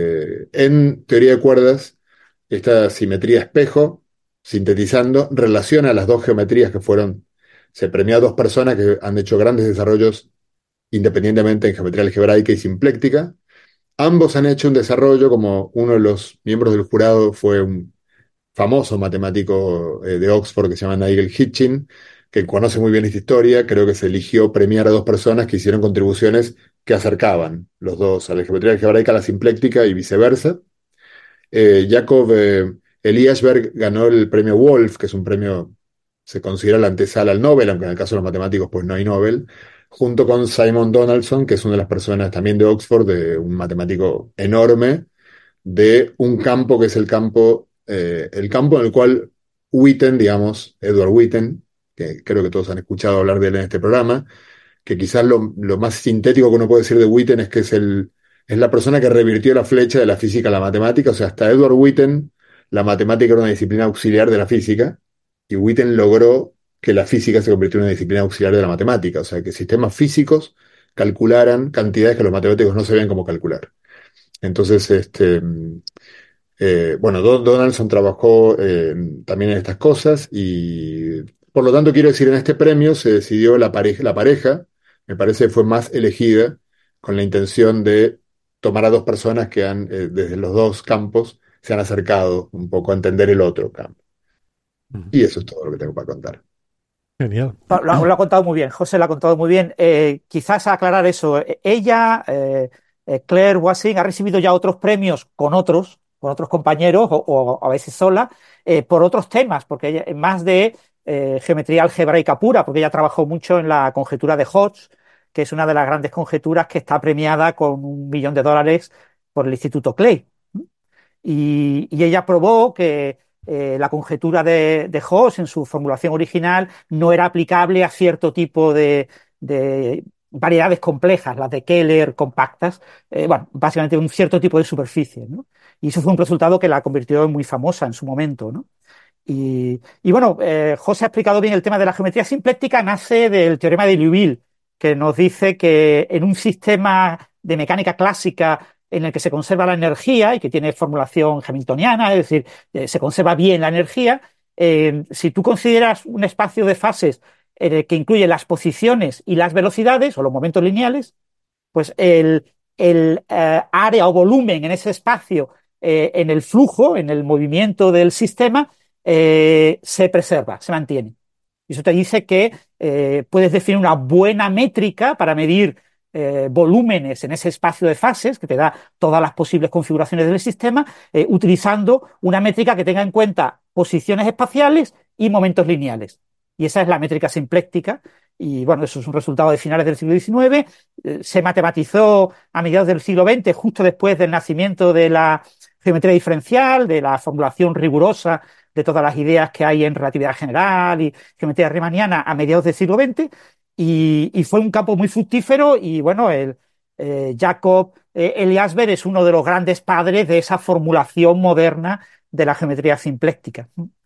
[SPEAKER 6] en teoría de cuerdas, esta simetría espejo, sintetizando, relaciona las dos geometrías se premió a dos personas que han hecho grandes desarrollos independientemente en geometría algebraica y simpléctica. Ambos han hecho un desarrollo, como uno de los miembros del jurado fue un famoso matemático de Oxford que se llama Nigel Hitchin, que conoce muy bien esta historia. Creo que se eligió premiar a dos personas que hicieron contribuciones que acercaban los dos a la geometría algebraica, a la simpléctica y viceversa. Jacob Eliasberg ganó el premio Wolf, que es un premio, se considera la antesala al Nobel, aunque en el caso de los matemáticos pues no hay Nobel, junto con Simon Donaldson, que es una de las personas también de Oxford, de un matemático enorme, de un campo que es el campo en el cual Witten, digamos, Edward Witten, que creo que todos han escuchado hablar de él en este programa, que quizás lo más sintético que uno puede decir de Witten es que es la persona que revirtió la flecha de la física a la matemática. O sea, hasta Edward Witten, la matemática era una disciplina auxiliar de la física, y Witten logró que la física se convirtiera en una disciplina auxiliar de la matemática. O sea, que sistemas físicos calcularan cantidades que los matemáticos no sabían cómo calcular. Entonces, bueno, Donaldson trabajó también en estas cosas y, por lo tanto, quiero decir, en este premio se decidió la pareja, me parece que fue más elegida con la intención de tomar a dos personas que desde los dos campos, se han acercado un poco a entender el otro campo. Y eso es todo lo que tengo para contar.
[SPEAKER 5] Genial.
[SPEAKER 7] Lo ha contado muy bien, José lo ha contado muy bien. Quizás aclarar eso. Ella, Claire Voisin, ha recibido ya otros premios con otros compañeros o a veces sola, por otros temas, porque ella es más de geometría algebraica pura, porque ella trabajó mucho en la conjetura de Hodge, que es una de las grandes conjeturas que está premiada con $1 millón por el Instituto Clay. Y ella probó que la conjetura de Haas en su formulación original no era aplicable a cierto tipo de variedades complejas, las de Keller compactas, básicamente un cierto tipo de superficie, ¿no? Y eso fue un resultado que la convirtió en muy famosa en su momento, ¿no? José ha explicado bien el tema de la geometría simpléctica, nace del teorema de Liouville, que nos dice que en un sistema de mecánica clásica en el que se conserva la energía y que tiene formulación hamiltoniana, es decir, se conserva bien la energía, si tú consideras un espacio de fases en el que incluye las posiciones y las velocidades o los momentos lineales, pues el área o volumen en ese espacio, en el flujo, en el movimiento del sistema, se preserva, se mantiene. Y eso te dice que puedes definir una buena métrica para medir volúmenes en ese espacio de fases, que te da todas las posibles configuraciones del sistema, utilizando una métrica que tenga en cuenta posiciones espaciales y momentos lineales. Y esa es la métrica simpléctica. Y bueno, eso es un resultado de finales del siglo XIX. Se matematizó a mediados del siglo XX, justo después del nacimiento de la geometría diferencial, de la formulación rigurosa de todas las ideas que hay en relatividad general y geometría riemanniana a mediados del siglo XX. Y fue un campo muy fructífero. Y bueno, Jacob Eliasberg es uno de los grandes padres de esa formulación moderna de la geometría simpléctica.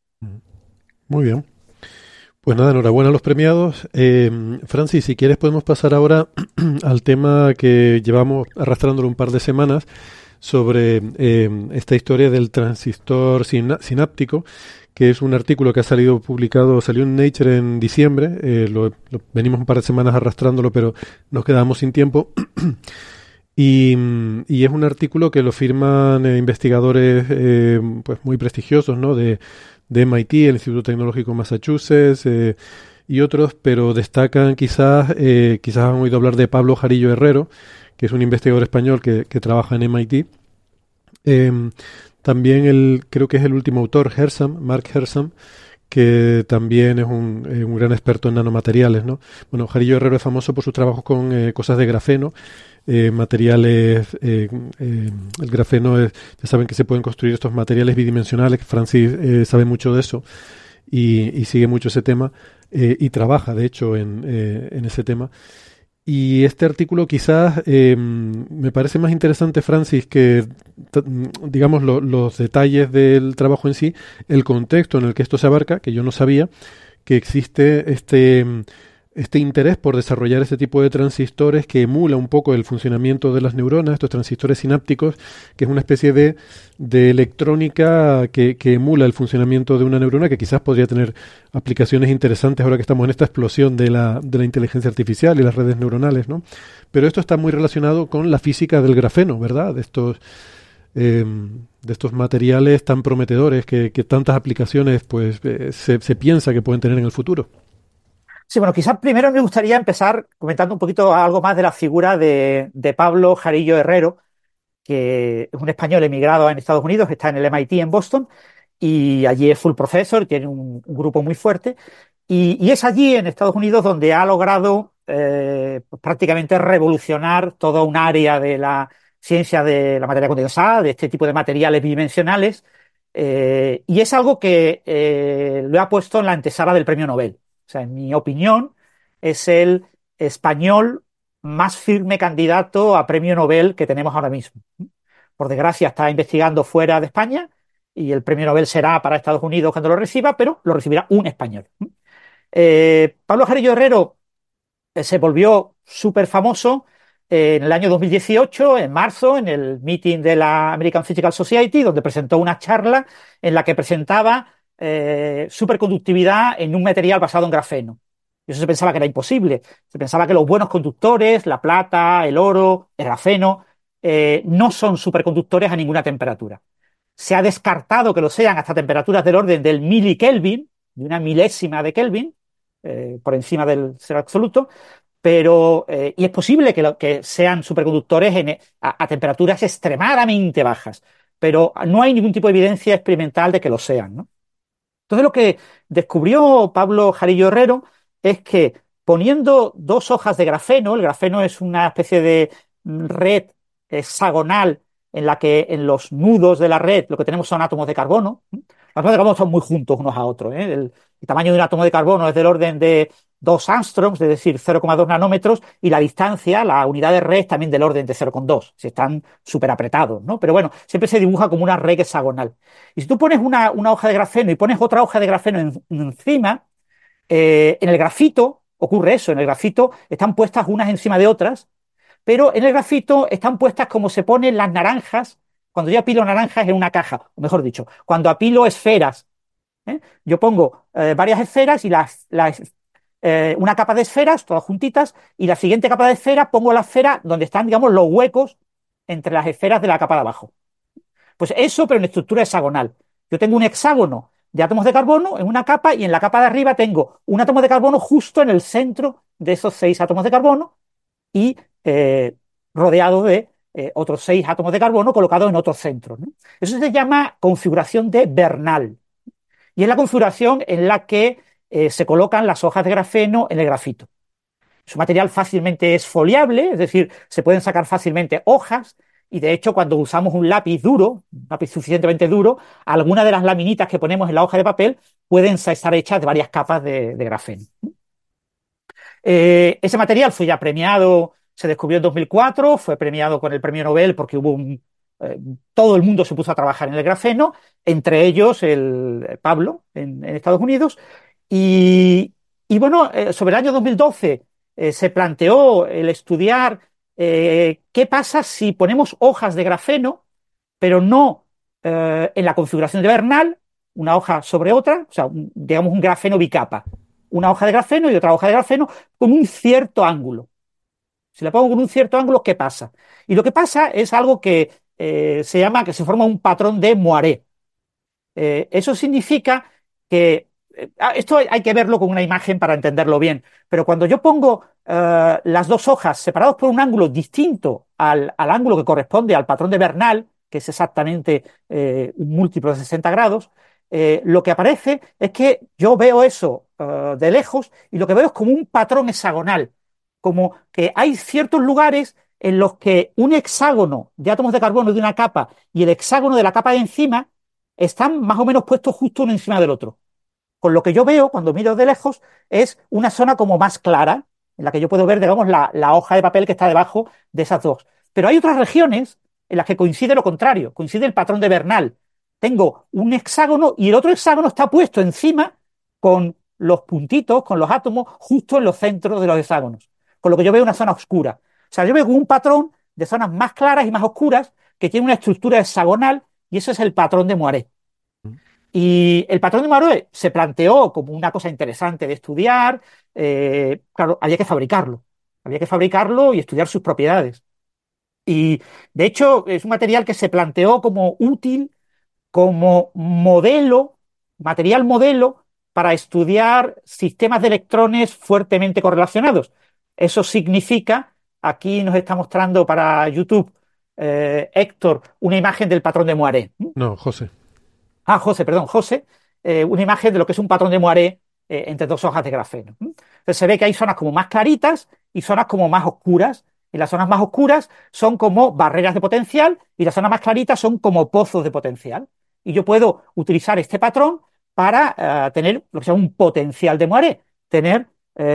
[SPEAKER 5] Muy bien. Pues nada, enhorabuena a los premiados. Francis, si quieres podemos pasar ahora al tema que llevamos arrastrándolo un par de semanas sobre esta historia del transistor sináptico, que es un artículo que salió en Nature en diciembre. Lo venimos un par de semanas arrastrándolo, pero nos quedamos sin tiempo. Y es un artículo que lo firman investigadores pues muy prestigiosos, ¿no? De MIT, el Instituto Tecnológico de Massachusetts y otros, pero destacan quizás han oído hablar de Pablo Jarillo Herrero, que es un investigador español que trabaja en MIT. También creo que es el último autor, Mark Hersam, que también es un gran experto en nanomateriales, ¿no? Bueno, Jarillo Herrero es famoso por sus trabajos con cosas de grafeno, materiales, el grafeno ya saben que se pueden construir estos materiales bidimensionales. Francis sabe mucho de eso y sigue mucho ese tema y trabaja de hecho en ese tema. Y este artículo quizás me parece más interesante, Francis, que digamos los detalles del trabajo en sí, el contexto en el que esto se abarca, que yo no sabía que existe este interés por desarrollar este tipo de transistores que emula un poco el funcionamiento de las neuronas, estos transistores sinápticos, que es una especie de electrónica que emula el funcionamiento de una neurona, que quizás podría tener aplicaciones interesantes ahora que estamos en esta explosión de la inteligencia artificial y las redes neuronales, ¿no? Pero esto está muy relacionado con la física del grafeno, ¿verdad? De estos materiales tan prometedores que tantas aplicaciones pues se piensa que pueden tener en el futuro.
[SPEAKER 7] Sí, bueno, quizás primero me gustaría empezar comentando un poquito algo más de la figura de Pablo Jarillo Herrero, que es un español emigrado en Estados Unidos, está en el MIT en Boston, y allí es full professor, tiene un grupo muy fuerte, y es allí en Estados Unidos donde ha logrado prácticamente revolucionar toda un área de la ciencia de la materia condensada, de este tipo de materiales bidimensionales, y es algo que lo ha puesto en la antesala del premio Nobel. O sea, en mi opinión, es el español más firme candidato a premio Nobel que tenemos ahora mismo. Por desgracia, está investigando fuera de España y el premio Nobel será para Estados Unidos cuando lo reciba, pero lo recibirá un español. Pablo Jarillo Herrero se volvió súper famoso en el año 2018, en marzo, en el meeting de la American Physical Society, donde presentó una charla en la que presentaba superconductividad en un material basado en grafeno. Y eso se pensaba que era imposible. Se pensaba que los buenos conductores, la plata, el oro, el grafeno, no son superconductores a ninguna temperatura. Se ha descartado que lo sean hasta temperaturas del orden del milikelvin, de una milésima de Kelvin, por encima del cero absoluto, pero y es posible que sean superconductores a temperaturas extremadamente bajas, pero no hay ningún tipo de evidencia experimental de que lo sean, ¿no? Entonces lo que descubrió Pablo Jarillo Herrero es que poniendo dos hojas de grafeno, el grafeno es una especie de red hexagonal en la que en los nudos de la red lo que tenemos son átomos de carbono, átomos de carbono están muy juntos unos a otros, ¿eh? El tamaño de un átomo de carbono es del orden de 2 angstroms, es decir, 0,2 nanómetros, y la distancia, la unidad de red, es también del orden de 0,2. Si están súper apretados, ¿no? Pero bueno, siempre se dibuja como una red hexagonal. Y si tú pones una hoja de grafeno y pones otra hoja de grafeno encima, en el grafito ocurre eso. En el grafito están puestas unas encima de otras, pero en el grafito están puestas como se ponen las naranjas cuando yo apilo naranjas en una caja, o mejor dicho, cuando apilo esferas. Yo pongo varias esferas y una capa de esferas, todas juntitas, y la siguiente capa de esferas pongo la esfera donde están, digamos, los huecos entre las esferas de la capa de abajo. Pues eso, pero en estructura hexagonal. Yo tengo un hexágono de átomos de carbono en una capa y en la capa de arriba tengo un átomo de carbono justo en el centro de esos 6 átomos de carbono y rodeado de otros 6 átomos de carbono colocados en otros centros, ¿no? Eso se llama configuración de Bernal. Y es la configuración en la que se colocan las hojas de grafeno en el grafito. Su material fácilmente esfoliable, es decir, se pueden sacar fácilmente hojas, y de hecho cuando usamos un lápiz duro, un lápiz suficientemente duro, algunas de las laminitas que ponemos en la hoja de papel pueden estar hechas de varias capas de grafeno. Ese material fue ya premiado, se descubrió en 2004, fue premiado con el premio Nobel porque todo el mundo se puso a trabajar en el grafeno, entre ellos el Pablo en Estados Unidos. Y bueno, sobre el año 2012 se planteó el estudiar qué pasa si ponemos hojas de grafeno, pero no en la configuración de Bernal, una hoja sobre otra, o sea, digamos un grafeno bicapa, una hoja de grafeno y otra hoja de grafeno con un cierto ángulo. Si la pongo con un cierto ángulo, ¿qué pasa? Y lo que pasa es algo que que se forma un patrón de Moiré. Eso significa que esto hay que verlo con una imagen para entenderlo bien, pero cuando yo pongo las dos hojas separadas por un ángulo distinto al ángulo que corresponde al patrón de Bernal, que es exactamente un múltiplo de 60 grados, lo que aparece es que yo veo eso de lejos y lo que veo es como un patrón hexagonal, como que hay ciertos lugares en los que un hexágono de átomos de carbono de una capa y el hexágono de la capa de encima están más o menos puestos justo uno encima del otro. Con lo que yo veo cuando miro de lejos es una zona como más clara, en la que yo puedo ver, digamos, la hoja de papel que está debajo de esas dos. Pero hay otras regiones en las que coincide lo contrario, coincide el patrón de Bernal. Tengo un hexágono y el otro hexágono está puesto encima con los puntitos, con los átomos, justo en los centros de los hexágonos. Con lo que yo veo una zona oscura. O sea, yo veo un patrón de zonas más claras y más oscuras que tiene una estructura hexagonal y eso es el patrón de Moiré. Y el patrón de Moiré se planteó como una cosa interesante de estudiar. Claro, había que fabricarlo y estudiar sus propiedades. Y de hecho es un material que se planteó como útil, como material modelo para estudiar sistemas de electrones fuertemente correlacionados. Eso significa, aquí nos está mostrando para YouTube Héctor una imagen del patrón de Moiré.
[SPEAKER 5] No, José.
[SPEAKER 7] José, una imagen de lo que es un patrón de Moiré entre dos hojas de grafeno. Entonces se ve que hay zonas como más claritas y zonas como más oscuras. Y las zonas más oscuras son como barreras de potencial y las zonas más claritas son como pozos de potencial. Y yo puedo utilizar este patrón para tener lo que se llama un potencial de Moiré, tener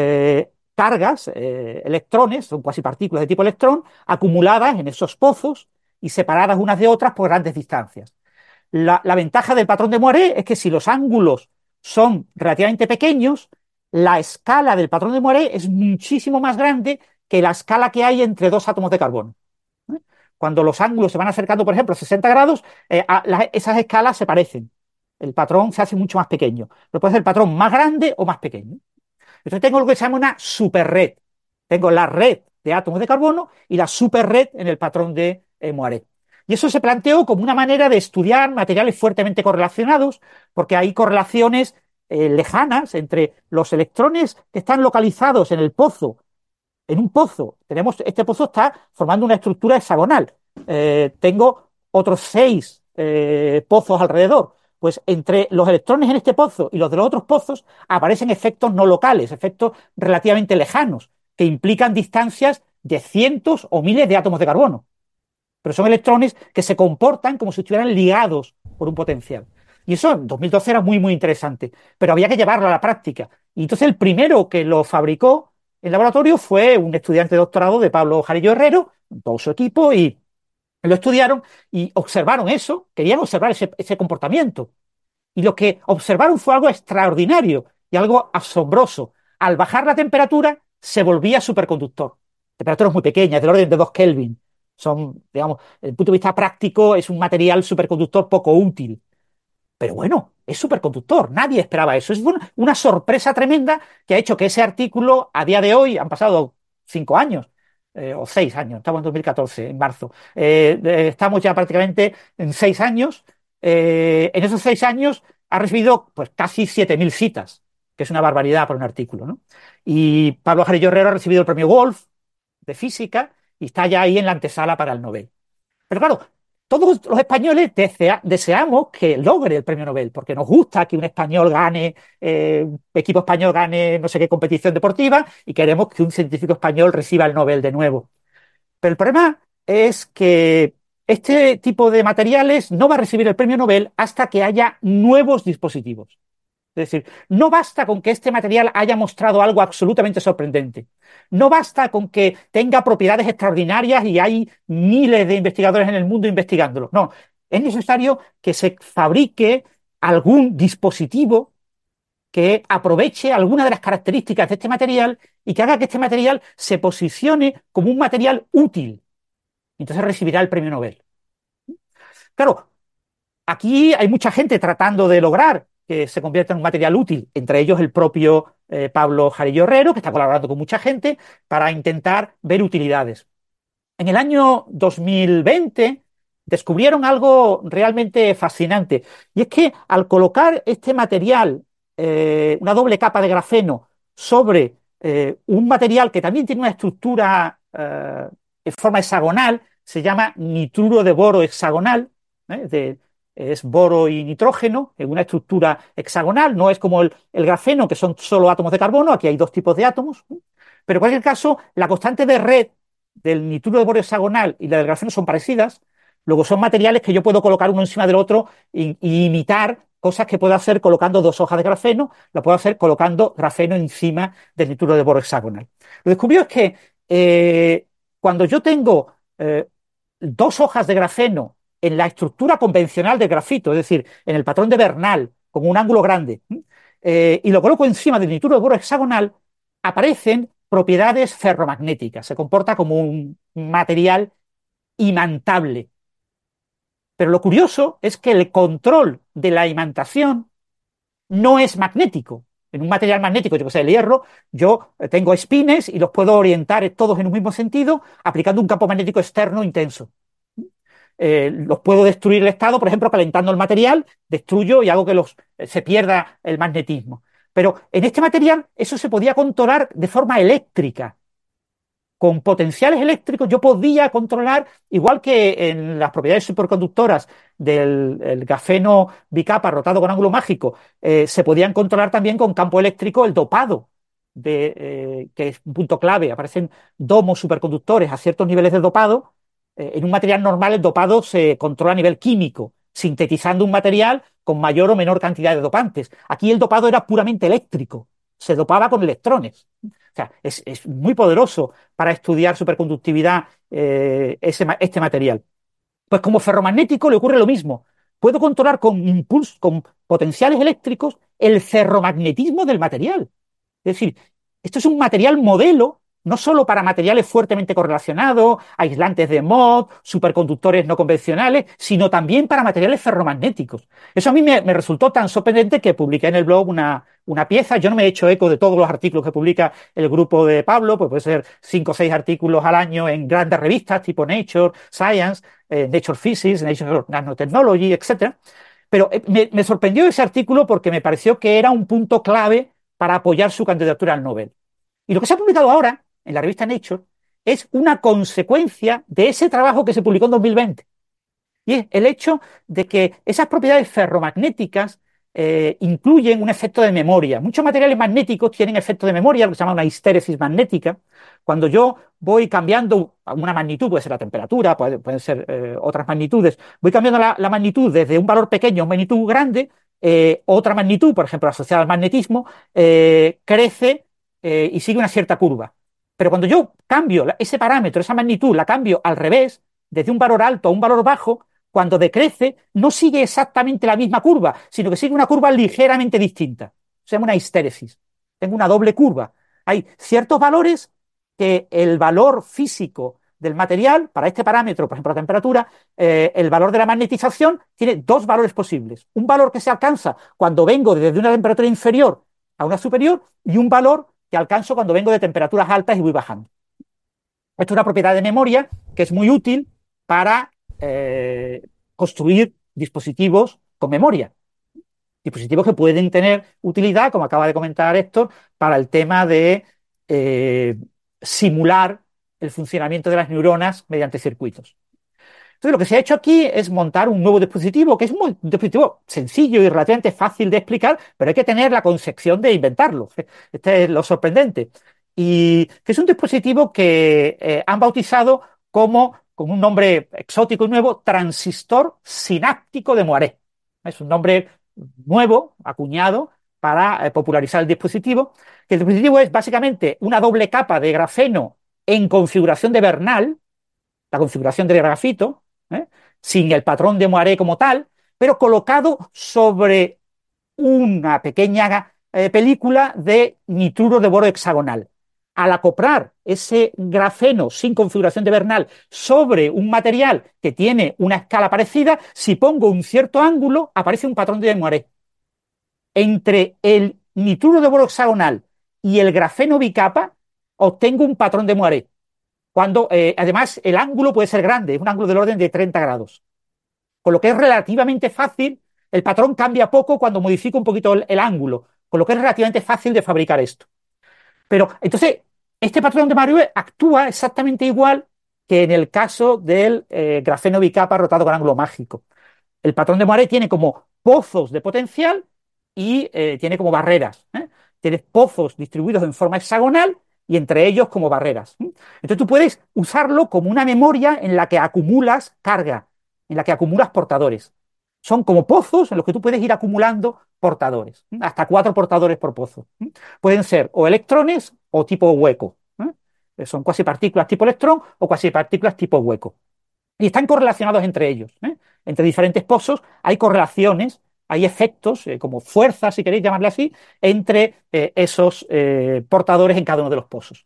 [SPEAKER 7] cargas, electrones, son cuasi partículas de tipo electrón, acumuladas en esos pozos y separadas unas de otras por grandes distancias. La ventaja del patrón de Moiré es que si los ángulos son relativamente pequeños, la escala del patrón de Moiré es muchísimo más grande que la escala que hay entre dos átomos de carbono. Cuando los ángulos se van acercando, por ejemplo, a 60 grados, esas escalas se parecen. El patrón se hace mucho más pequeño. Pero puede ser el patrón más grande o más pequeño. Entonces tengo lo que se llama una superred. Tengo la red de átomos de carbono y la superred en el patrón de Moiré. Y eso se planteó como una manera de estudiar materiales fuertemente correlacionados, porque hay correlaciones lejanas entre los electrones que están localizados en el pozo. En un pozo, este pozo está formando una estructura hexagonal. Tengo otros 6 pozos alrededor. Pues entre los electrones en este pozo y los de los otros pozos aparecen efectos no locales, efectos relativamente lejanos, que implican distancias de cientos o miles de átomos de carbono. Pero son electrones que se comportan como si estuvieran ligados por un potencial. Y eso en 2012 era muy, muy interesante, pero había que llevarlo a la práctica. Y entonces el primero que lo fabricó en laboratorio fue un estudiante de doctorado de Pablo Jarillo Herrero, con todo su equipo, y lo estudiaron y observaron eso, querían observar ese comportamiento. Y lo que observaron fue algo extraordinario y algo asombroso. Al bajar la temperatura, se volvía superconductor. Temperaturas muy pequeñas, del orden de 2 Kelvin. Son, digamos, desde el punto de vista práctico, es un material superconductor poco útil. Pero bueno, es superconductor, nadie esperaba eso. Es una sorpresa tremenda que ha hecho que ese artículo, a día de hoy, han pasado 5 años, o 6 años, estamos en 2014, en marzo. Estamos ya prácticamente en 6 años. En esos 6 años ha recibido pues casi 7.000 citas, que es una barbaridad para un artículo, ¿no? Y Pablo Jarillo Herrero ha recibido el premio Wolf de física y está ya ahí en la antesala para el Nobel. Pero claro, todos los españoles deseamos que logre el premio Nobel, porque nos gusta que un español gane, un equipo español gane no sé qué competición deportiva, y queremos que un científico español reciba el Nobel de nuevo. Pero el problema es que este tipo de materiales no va a recibir el premio Nobel hasta que haya nuevos dispositivos. Es decir, no basta con que este material haya mostrado algo absolutamente sorprendente. No basta con que tenga propiedades extraordinarias y hay miles de investigadores en el mundo investigándolo. No, es necesario que se fabrique algún dispositivo que aproveche alguna de las características de este material y que haga que este material se posicione como un material útil. Entonces recibirá el premio Nobel. Claro, aquí hay mucha gente tratando de lograr que se convierta en un material útil, entre ellos el propio Pablo Jarillo Herrero, que está colaborando con mucha gente para intentar ver utilidades. En el año 2020 descubrieron algo realmente fascinante, y es que al colocar este material, una doble capa de grafeno, sobre un material que también tiene una estructura en forma hexagonal, se llama nitruro de boro hexagonal, es boro y nitrógeno en una estructura hexagonal, no es como el grafeno, que son solo átomos de carbono, aquí hay 2 tipos de átomos, pero en cualquier caso, la constante de red del nitruro de boro hexagonal y la del grafeno son parecidas. Luego son materiales que yo puedo colocar uno encima del otro y imitar cosas que puedo hacer colocando 2 hojas de grafeno, lo puedo hacer colocando grafeno encima del nitruro de boro hexagonal. Lo descubrió es que cuando yo tengo 2 hojas de grafeno en la estructura convencional del grafito, es decir, en el patrón de Bernal, con un ángulo grande, y lo coloco encima del nitruro de boro hexagonal, aparecen propiedades ferromagnéticas, se comporta como un material imantable. Pero lo curioso es que el control de la imantación no es magnético. En un material magnético, yo que sé, el hierro, yo tengo espines y los puedo orientar todos en un mismo sentido aplicando un campo magnético externo intenso. Los puedo destruir el estado, por ejemplo, calentando el material, destruyo y hago que se pierda el magnetismo. Pero en este material eso se podía controlar de forma eléctrica. Con potenciales eléctricos yo podía controlar, igual que en las propiedades superconductoras del grafeno bicapa rotado con ángulo mágico, se podían controlar también con campo eléctrico el dopado, que es un punto clave. Aparecen domos superconductores a ciertos niveles de dopado. En un material normal el dopado se controla a nivel químico, sintetizando un material con mayor o menor cantidad de dopantes. Aquí el dopado era puramente eléctrico, se dopaba con electrones. O sea, es muy poderoso para estudiar superconductividad este material. Pues como ferromagnético le ocurre lo mismo. Puedo controlar con potenciales eléctricos el ferromagnetismo del material. Es decir, esto es un material modelo no solo para materiales fuertemente correlacionados, aislantes de Mott, superconductores no convencionales, sino también para materiales ferromagnéticos. Eso a mí me resultó tan sorprendente que publiqué en el blog una pieza. Yo no me he hecho eco de todos los artículos que publica el grupo de Pablo, pues puede ser 5 o 6 artículos al año en grandes revistas tipo Nature, Science, Nature Physics, Nature Nanotechnology, etc. Pero me sorprendió ese artículo porque me pareció que era un punto clave para apoyar su candidatura al Nobel. Y lo que se ha publicado ahora en la revista Nature es una consecuencia de ese trabajo que se publicó en 2020. Y es el hecho de que esas propiedades ferromagnéticas incluyen un efecto de memoria. Muchos materiales magnéticos tienen efecto de memoria, lo que se llama una histéresis magnética. Cuando yo voy cambiando una magnitud, puede ser la temperatura, pueden ser otras magnitudes, voy cambiando la magnitud desde un valor pequeño a una magnitud grande, otra magnitud, por ejemplo, asociada al magnetismo, crece y sigue una cierta curva. Pero cuando yo cambio ese parámetro, esa magnitud, la cambio al revés, desde un valor alto a un valor bajo, cuando decrece, no sigue exactamente la misma curva, sino que sigue una curva ligeramente distinta. Se llama una histéresis. Tengo una doble curva. Hay ciertos valores que el valor físico del material, para este parámetro, por ejemplo la temperatura, el valor de la magnetización tiene dos valores posibles. Un valor que se alcanza cuando vengo desde una temperatura inferior a una superior y un valor que alcanzo cuando vengo de temperaturas altas y voy bajando. Esto es una propiedad de memoria que es muy útil para construir dispositivos con memoria. Dispositivos que pueden tener utilidad, como acaba de comentar Héctor, para el tema de simular el funcionamiento de las neuronas mediante circuitos. Entonces, lo que se ha hecho aquí es montar un nuevo dispositivo, que es un dispositivo sencillo y relativamente fácil de explicar, pero hay que tener la concepción de inventarlo. Este es lo sorprendente. Y que es un dispositivo que han bautizado con un nombre exótico y nuevo, transistor sináptico de Moiré. Es un nombre nuevo, acuñado, para popularizar el dispositivo. Que el dispositivo es básicamente una doble capa de grafeno en configuración de Bernal, la configuración del grafito, sin el patrón de Moiré como tal, pero colocado sobre una pequeña película de nitruro de boro hexagonal. Al acoplar ese grafeno sin configuración de Bernal sobre un material que tiene una escala parecida, si pongo un cierto ángulo, aparece un patrón de Moiré. Entre el nitruro de boro hexagonal y el grafeno bicapa, obtengo un patrón de Moiré. Cuando, además, el ángulo puede ser grande, es un ángulo del orden de 30 grados. Con lo que es relativamente fácil, el patrón cambia poco cuando modifico un poquito el ángulo, con lo que es relativamente fácil de fabricar esto. Pero, entonces, este patrón de Moiré actúa exactamente igual que en el caso del grafeno bicapa rotado con ángulo mágico. El patrón de Moiré tiene como pozos de potencial y tiene como barreras. Tienes pozos distribuidos en forma hexagonal y entre ellos como barreras. Entonces tú puedes usarlo como una memoria en la que acumulas carga, en la que acumulas portadores. Son como pozos en los que tú puedes ir acumulando portadores, hasta 4 portadores por pozo. Pueden ser o electrones o tipo hueco. Son cuasipartículas tipo electrón o cuasipartículas tipo hueco. Y están correlacionados entre ellos. Entre diferentes pozos hay correlaciones, hay efectos, como fuerzas, si queréis llamarle así, entre esos portadores en cada uno de los pozos.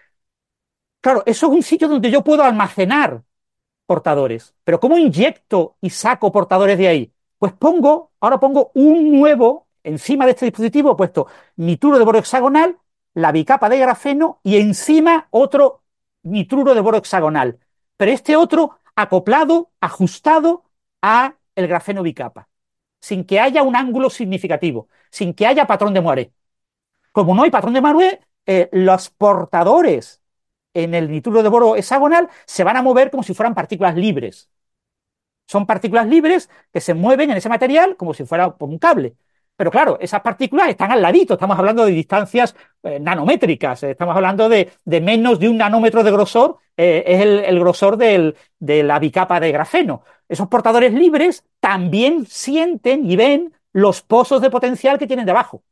[SPEAKER 7] Claro, eso es un sitio donde yo puedo almacenar portadores. Pero ¿cómo inyecto y saco portadores de ahí? Pues ahora pongo un nuevo, encima de este dispositivo, he puesto nitruro de boro hexagonal, la bicapa de grafeno y encima otro nitruro de boro hexagonal. Pero este otro acoplado, ajustado a el grafeno bicapa, sin que haya un ángulo significativo, sin que haya patrón de Moiré. Como no hay patrón de Moiré, los portadores en el nitruro de boro hexagonal se van a mover como si fueran partículas libres. Son partículas libres que se mueven en ese material como si fuera por un cable. Pero claro, esas partículas están al ladito, estamos hablando de distancias nanométricas, estamos hablando de menos de 1 nanómetro de grosor, es el grosor de la bicapa de grafeno. Esos portadores libres también sienten y ven los pozos de potencial que tienen debajo.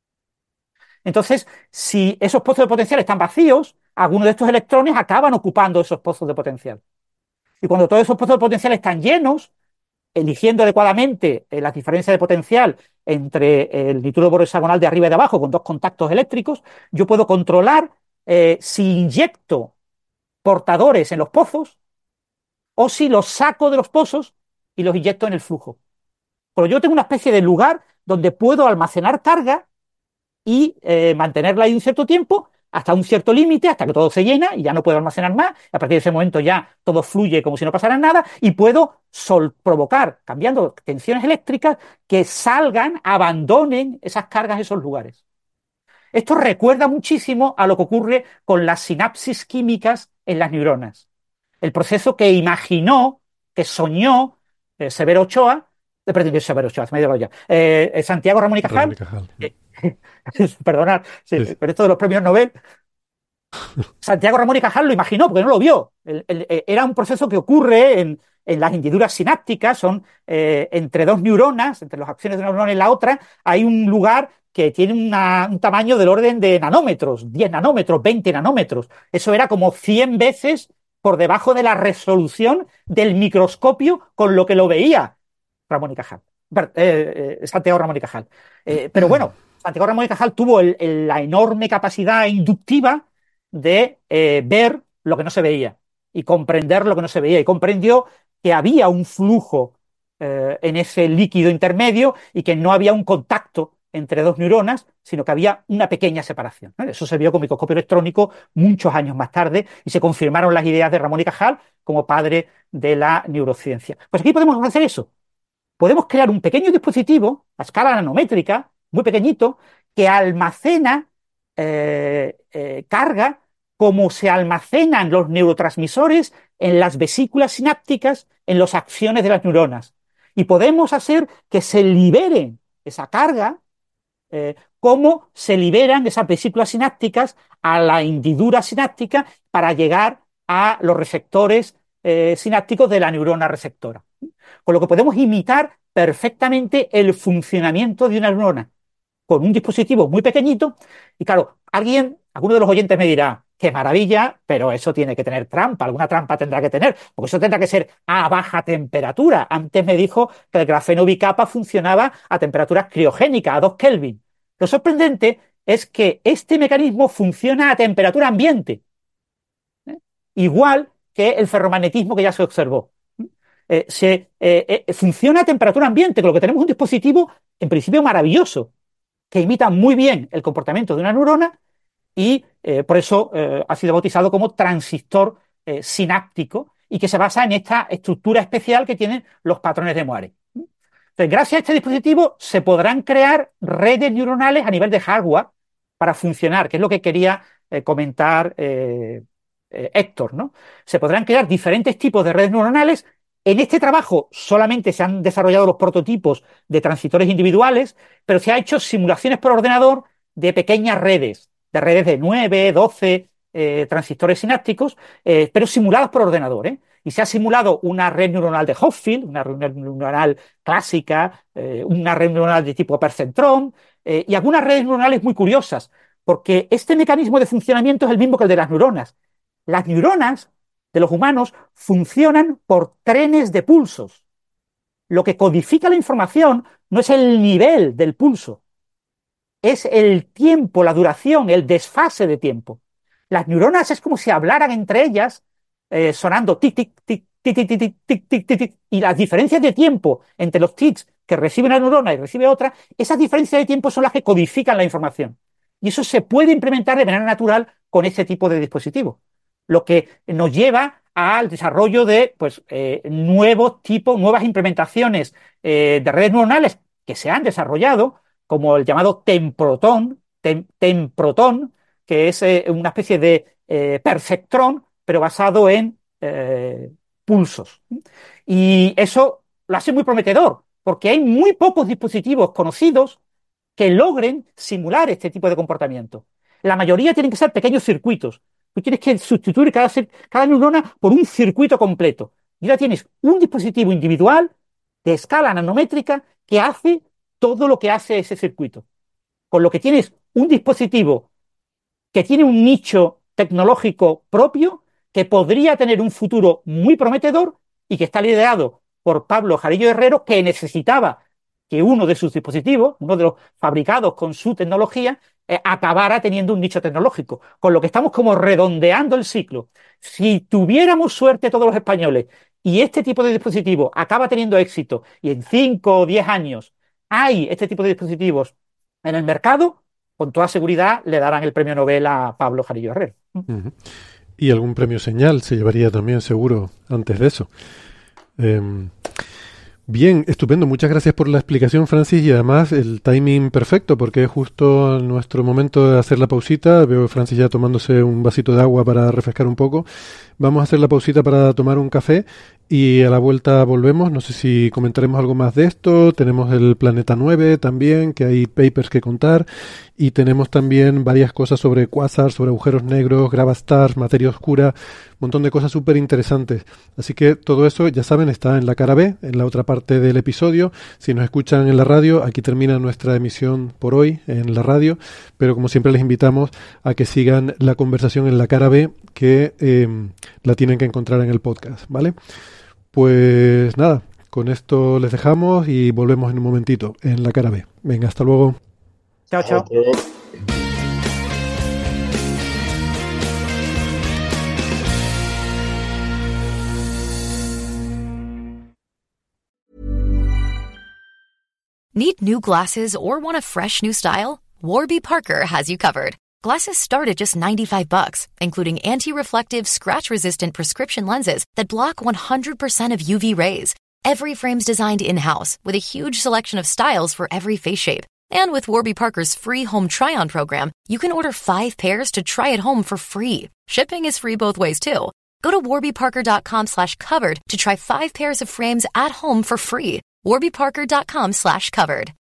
[SPEAKER 7] Entonces, si esos pozos de potencial están vacíos, algunos de estos electrones acaban ocupando esos pozos de potencial. Y cuando todos esos pozos de potencial están llenos, eligiendo adecuadamente las diferencias de potencial entre el nitruro de boro hexagonal de arriba y de abajo con 2 contactos eléctricos, yo puedo controlar si inyecto portadores en los pozos o si los saco de los pozos y los inyecto en el flujo. Pero yo tengo una especie de lugar donde puedo almacenar carga y mantenerla ahí un cierto tiempo, hasta un cierto límite, hasta que todo se llena y ya no puedo almacenar más. A partir de ese momento ya todo fluye como si no pasara nada y puedo provocar, cambiando tensiones eléctricas, que salgan, abandonen esas cargas esos lugares. Esto recuerda muchísimo a lo que ocurre con las sinapsis químicas en las neuronas. El proceso que imaginó, que soñó Severo Ochoa Perdón, Severo Ochoa, se me ha ido la olla. Santiago Ramón y Cajal. Perdonad, sí, sí. Pero esto de los premios Nobel. Santiago Ramón y Cajal lo imaginó porque no lo vio. Era un proceso que ocurre en las hendiduras sinápticas, son entre dos neuronas, entre las acciones de una neurona y la otra, hay un lugar que tiene un tamaño del orden de nanómetros, 10 nanómetros, 20 nanómetros. Eso era como 100 veces por debajo de la resolución del microscopio con lo que lo veía Ramón y Cajal. Santiago Ramón y Cajal. Pero bueno, Santiago Ramón y Cajal tuvo la enorme capacidad inductiva de ver lo que no se veía y comprender lo que no se veía, y comprendió que había un flujo en ese líquido intermedio y que no había un contacto entre dos neuronas, sino que había una pequeña separación. Eso se vio con microscopio electrónico muchos años más tarde y se confirmaron las ideas de Ramón y Cajal como padre de la neurociencia. Pues aquí podemos hacer eso. Podemos crear un pequeño dispositivo a escala nanométrica, muy pequeñito, que almacena carga como se almacenan los neurotransmisores en las vesículas sinápticas, en las acciones de las neuronas. Y podemos hacer que se libere esa carga como se liberan esas vesículas sinápticas a la hendidura sináptica para llegar a los receptores sinápticos de la neurona receptora. Con lo que podemos imitar perfectamente el funcionamiento de una neurona con un dispositivo muy pequeñito. Y claro, alguno de los oyentes me dirá, qué maravilla, pero eso tiene que tener trampa, alguna trampa tendrá que tener, porque eso tendrá que ser a baja temperatura. Antes me dijo que el grafeno bicapa funcionaba a temperaturas criogénicas, a 2 Kelvin. Lo sorprendente es que este mecanismo funciona a temperatura ambiente, igual que el ferromagnetismo que ya se observó. Funciona a temperatura ambiente, con lo que tenemos un dispositivo en principio maravilloso, que imita muy bien el comportamiento de una neurona y por eso ha sido bautizado como transistor sináptico, y que se basa en esta estructura especial que tienen los patrones de Moiré. Entonces, gracias a este dispositivo se podrán crear redes neuronales a nivel de hardware para funcionar, que es lo que quería comentar Héctor, ¿no? Se podrán crear diferentes tipos de redes neuronales. En este trabajo solamente se han desarrollado los prototipos de transistores individuales, pero se ha hecho simulaciones por ordenador de pequeñas redes, de 9, 12 transistores sinápticos, pero simuladas por ordenador, Y se ha simulado una red neuronal de Hopfield, una red neuronal clásica, una red neuronal de tipo perceptrón, y algunas redes neuronales muy curiosas, porque este mecanismo de funcionamiento es el mismo que el de las neuronas. Las neuronas de los humanos funcionan por trenes de pulsos. Lo que codifica la información no es el nivel del pulso, es el tiempo, la duración, el desfase de tiempo. Las neuronas es como si hablaran entre ellas, sonando tic, tic, tic, tic, tic, tic, tic, tic, tic, tic, tic, y las diferencias de tiempo entre los tics que recibe una neurona y recibe otra, esas diferencias de tiempo son las que codifican la información. Y eso se puede implementar de manera natural con este tipo de dispositivos, lo que nos lleva al desarrollo de nuevos tipos, nuevas implementaciones de redes neuronales que se han desarrollado, como el llamado temprotón, que es una especie de perceptrón, pero basado en pulsos. Y eso lo hace muy prometedor, porque hay muy pocos dispositivos conocidos que logren simular este tipo de comportamiento. La mayoría tienen que ser pequeños circuitos. Tú tienes que sustituir cada neurona por un circuito completo. Y ahora tienes un dispositivo individual de escala nanométrica que hace todo lo que hace ese circuito. Con lo que tienes un dispositivo que tiene un nicho tecnológico propio, que podría tener un futuro muy prometedor y que está liderado por Pablo Jarillo Herrero, que necesitaba que uno de sus dispositivos, uno de los fabricados con su tecnología, acabara teniendo un nicho tecnológico, con lo que estamos como redondeando el ciclo. Si tuviéramos suerte todos los españoles y este tipo de dispositivo acaba teniendo éxito y en 5 o 10 años hay este tipo de dispositivos en el mercado, con toda seguridad le darán el premio Nobel a Pablo Jarillo Herrero.
[SPEAKER 5] Uh-huh. Y algún premio señal se llevaría también seguro antes de eso. Bien, estupendo. Muchas gracias por la explicación, Francis, y además el timing perfecto, porque es justo nuestro momento de hacer la pausita. Veo a Francis ya tomándose un vasito de agua para refrescar un poco. Vamos a hacer la pausita para tomar un café y a la vuelta volvemos. No sé si comentaremos algo más de esto. Tenemos el Planeta 9 también, que hay papers que contar, y tenemos también varias cosas sobre quasars, sobre agujeros negros, gravastars, materia oscura, un montón de cosas súper interesantes. Así que todo eso, ya saben, está en la cara B, en la otra parte del episodio. Si nos escuchan en la radio, aquí termina nuestra emisión por hoy en la radio, pero como siempre les invitamos a que sigan la conversación en la cara B, que la tienen que encontrar en el podcast, ¿vale? Pues nada, con esto les dejamos y volvemos en un momentito en la cara B. Venga, hasta luego.
[SPEAKER 7] Chao, chao.
[SPEAKER 8] Need new glasses or want a fresh new style? Warby Parker has you covered. Glasses start at just $95, including anti-reflective, scratch-resistant prescription lenses that block 100% of UV rays. Every frame's designed in-house with a huge selection of styles for every face shape. And with Warby Parker's free home try-on program, you can order 5 pairs to try at home for free. Shipping is free both ways, too. Go to warbyparker.com/covered to try 5 pairs of frames at home for free. warbyparker.com/covered.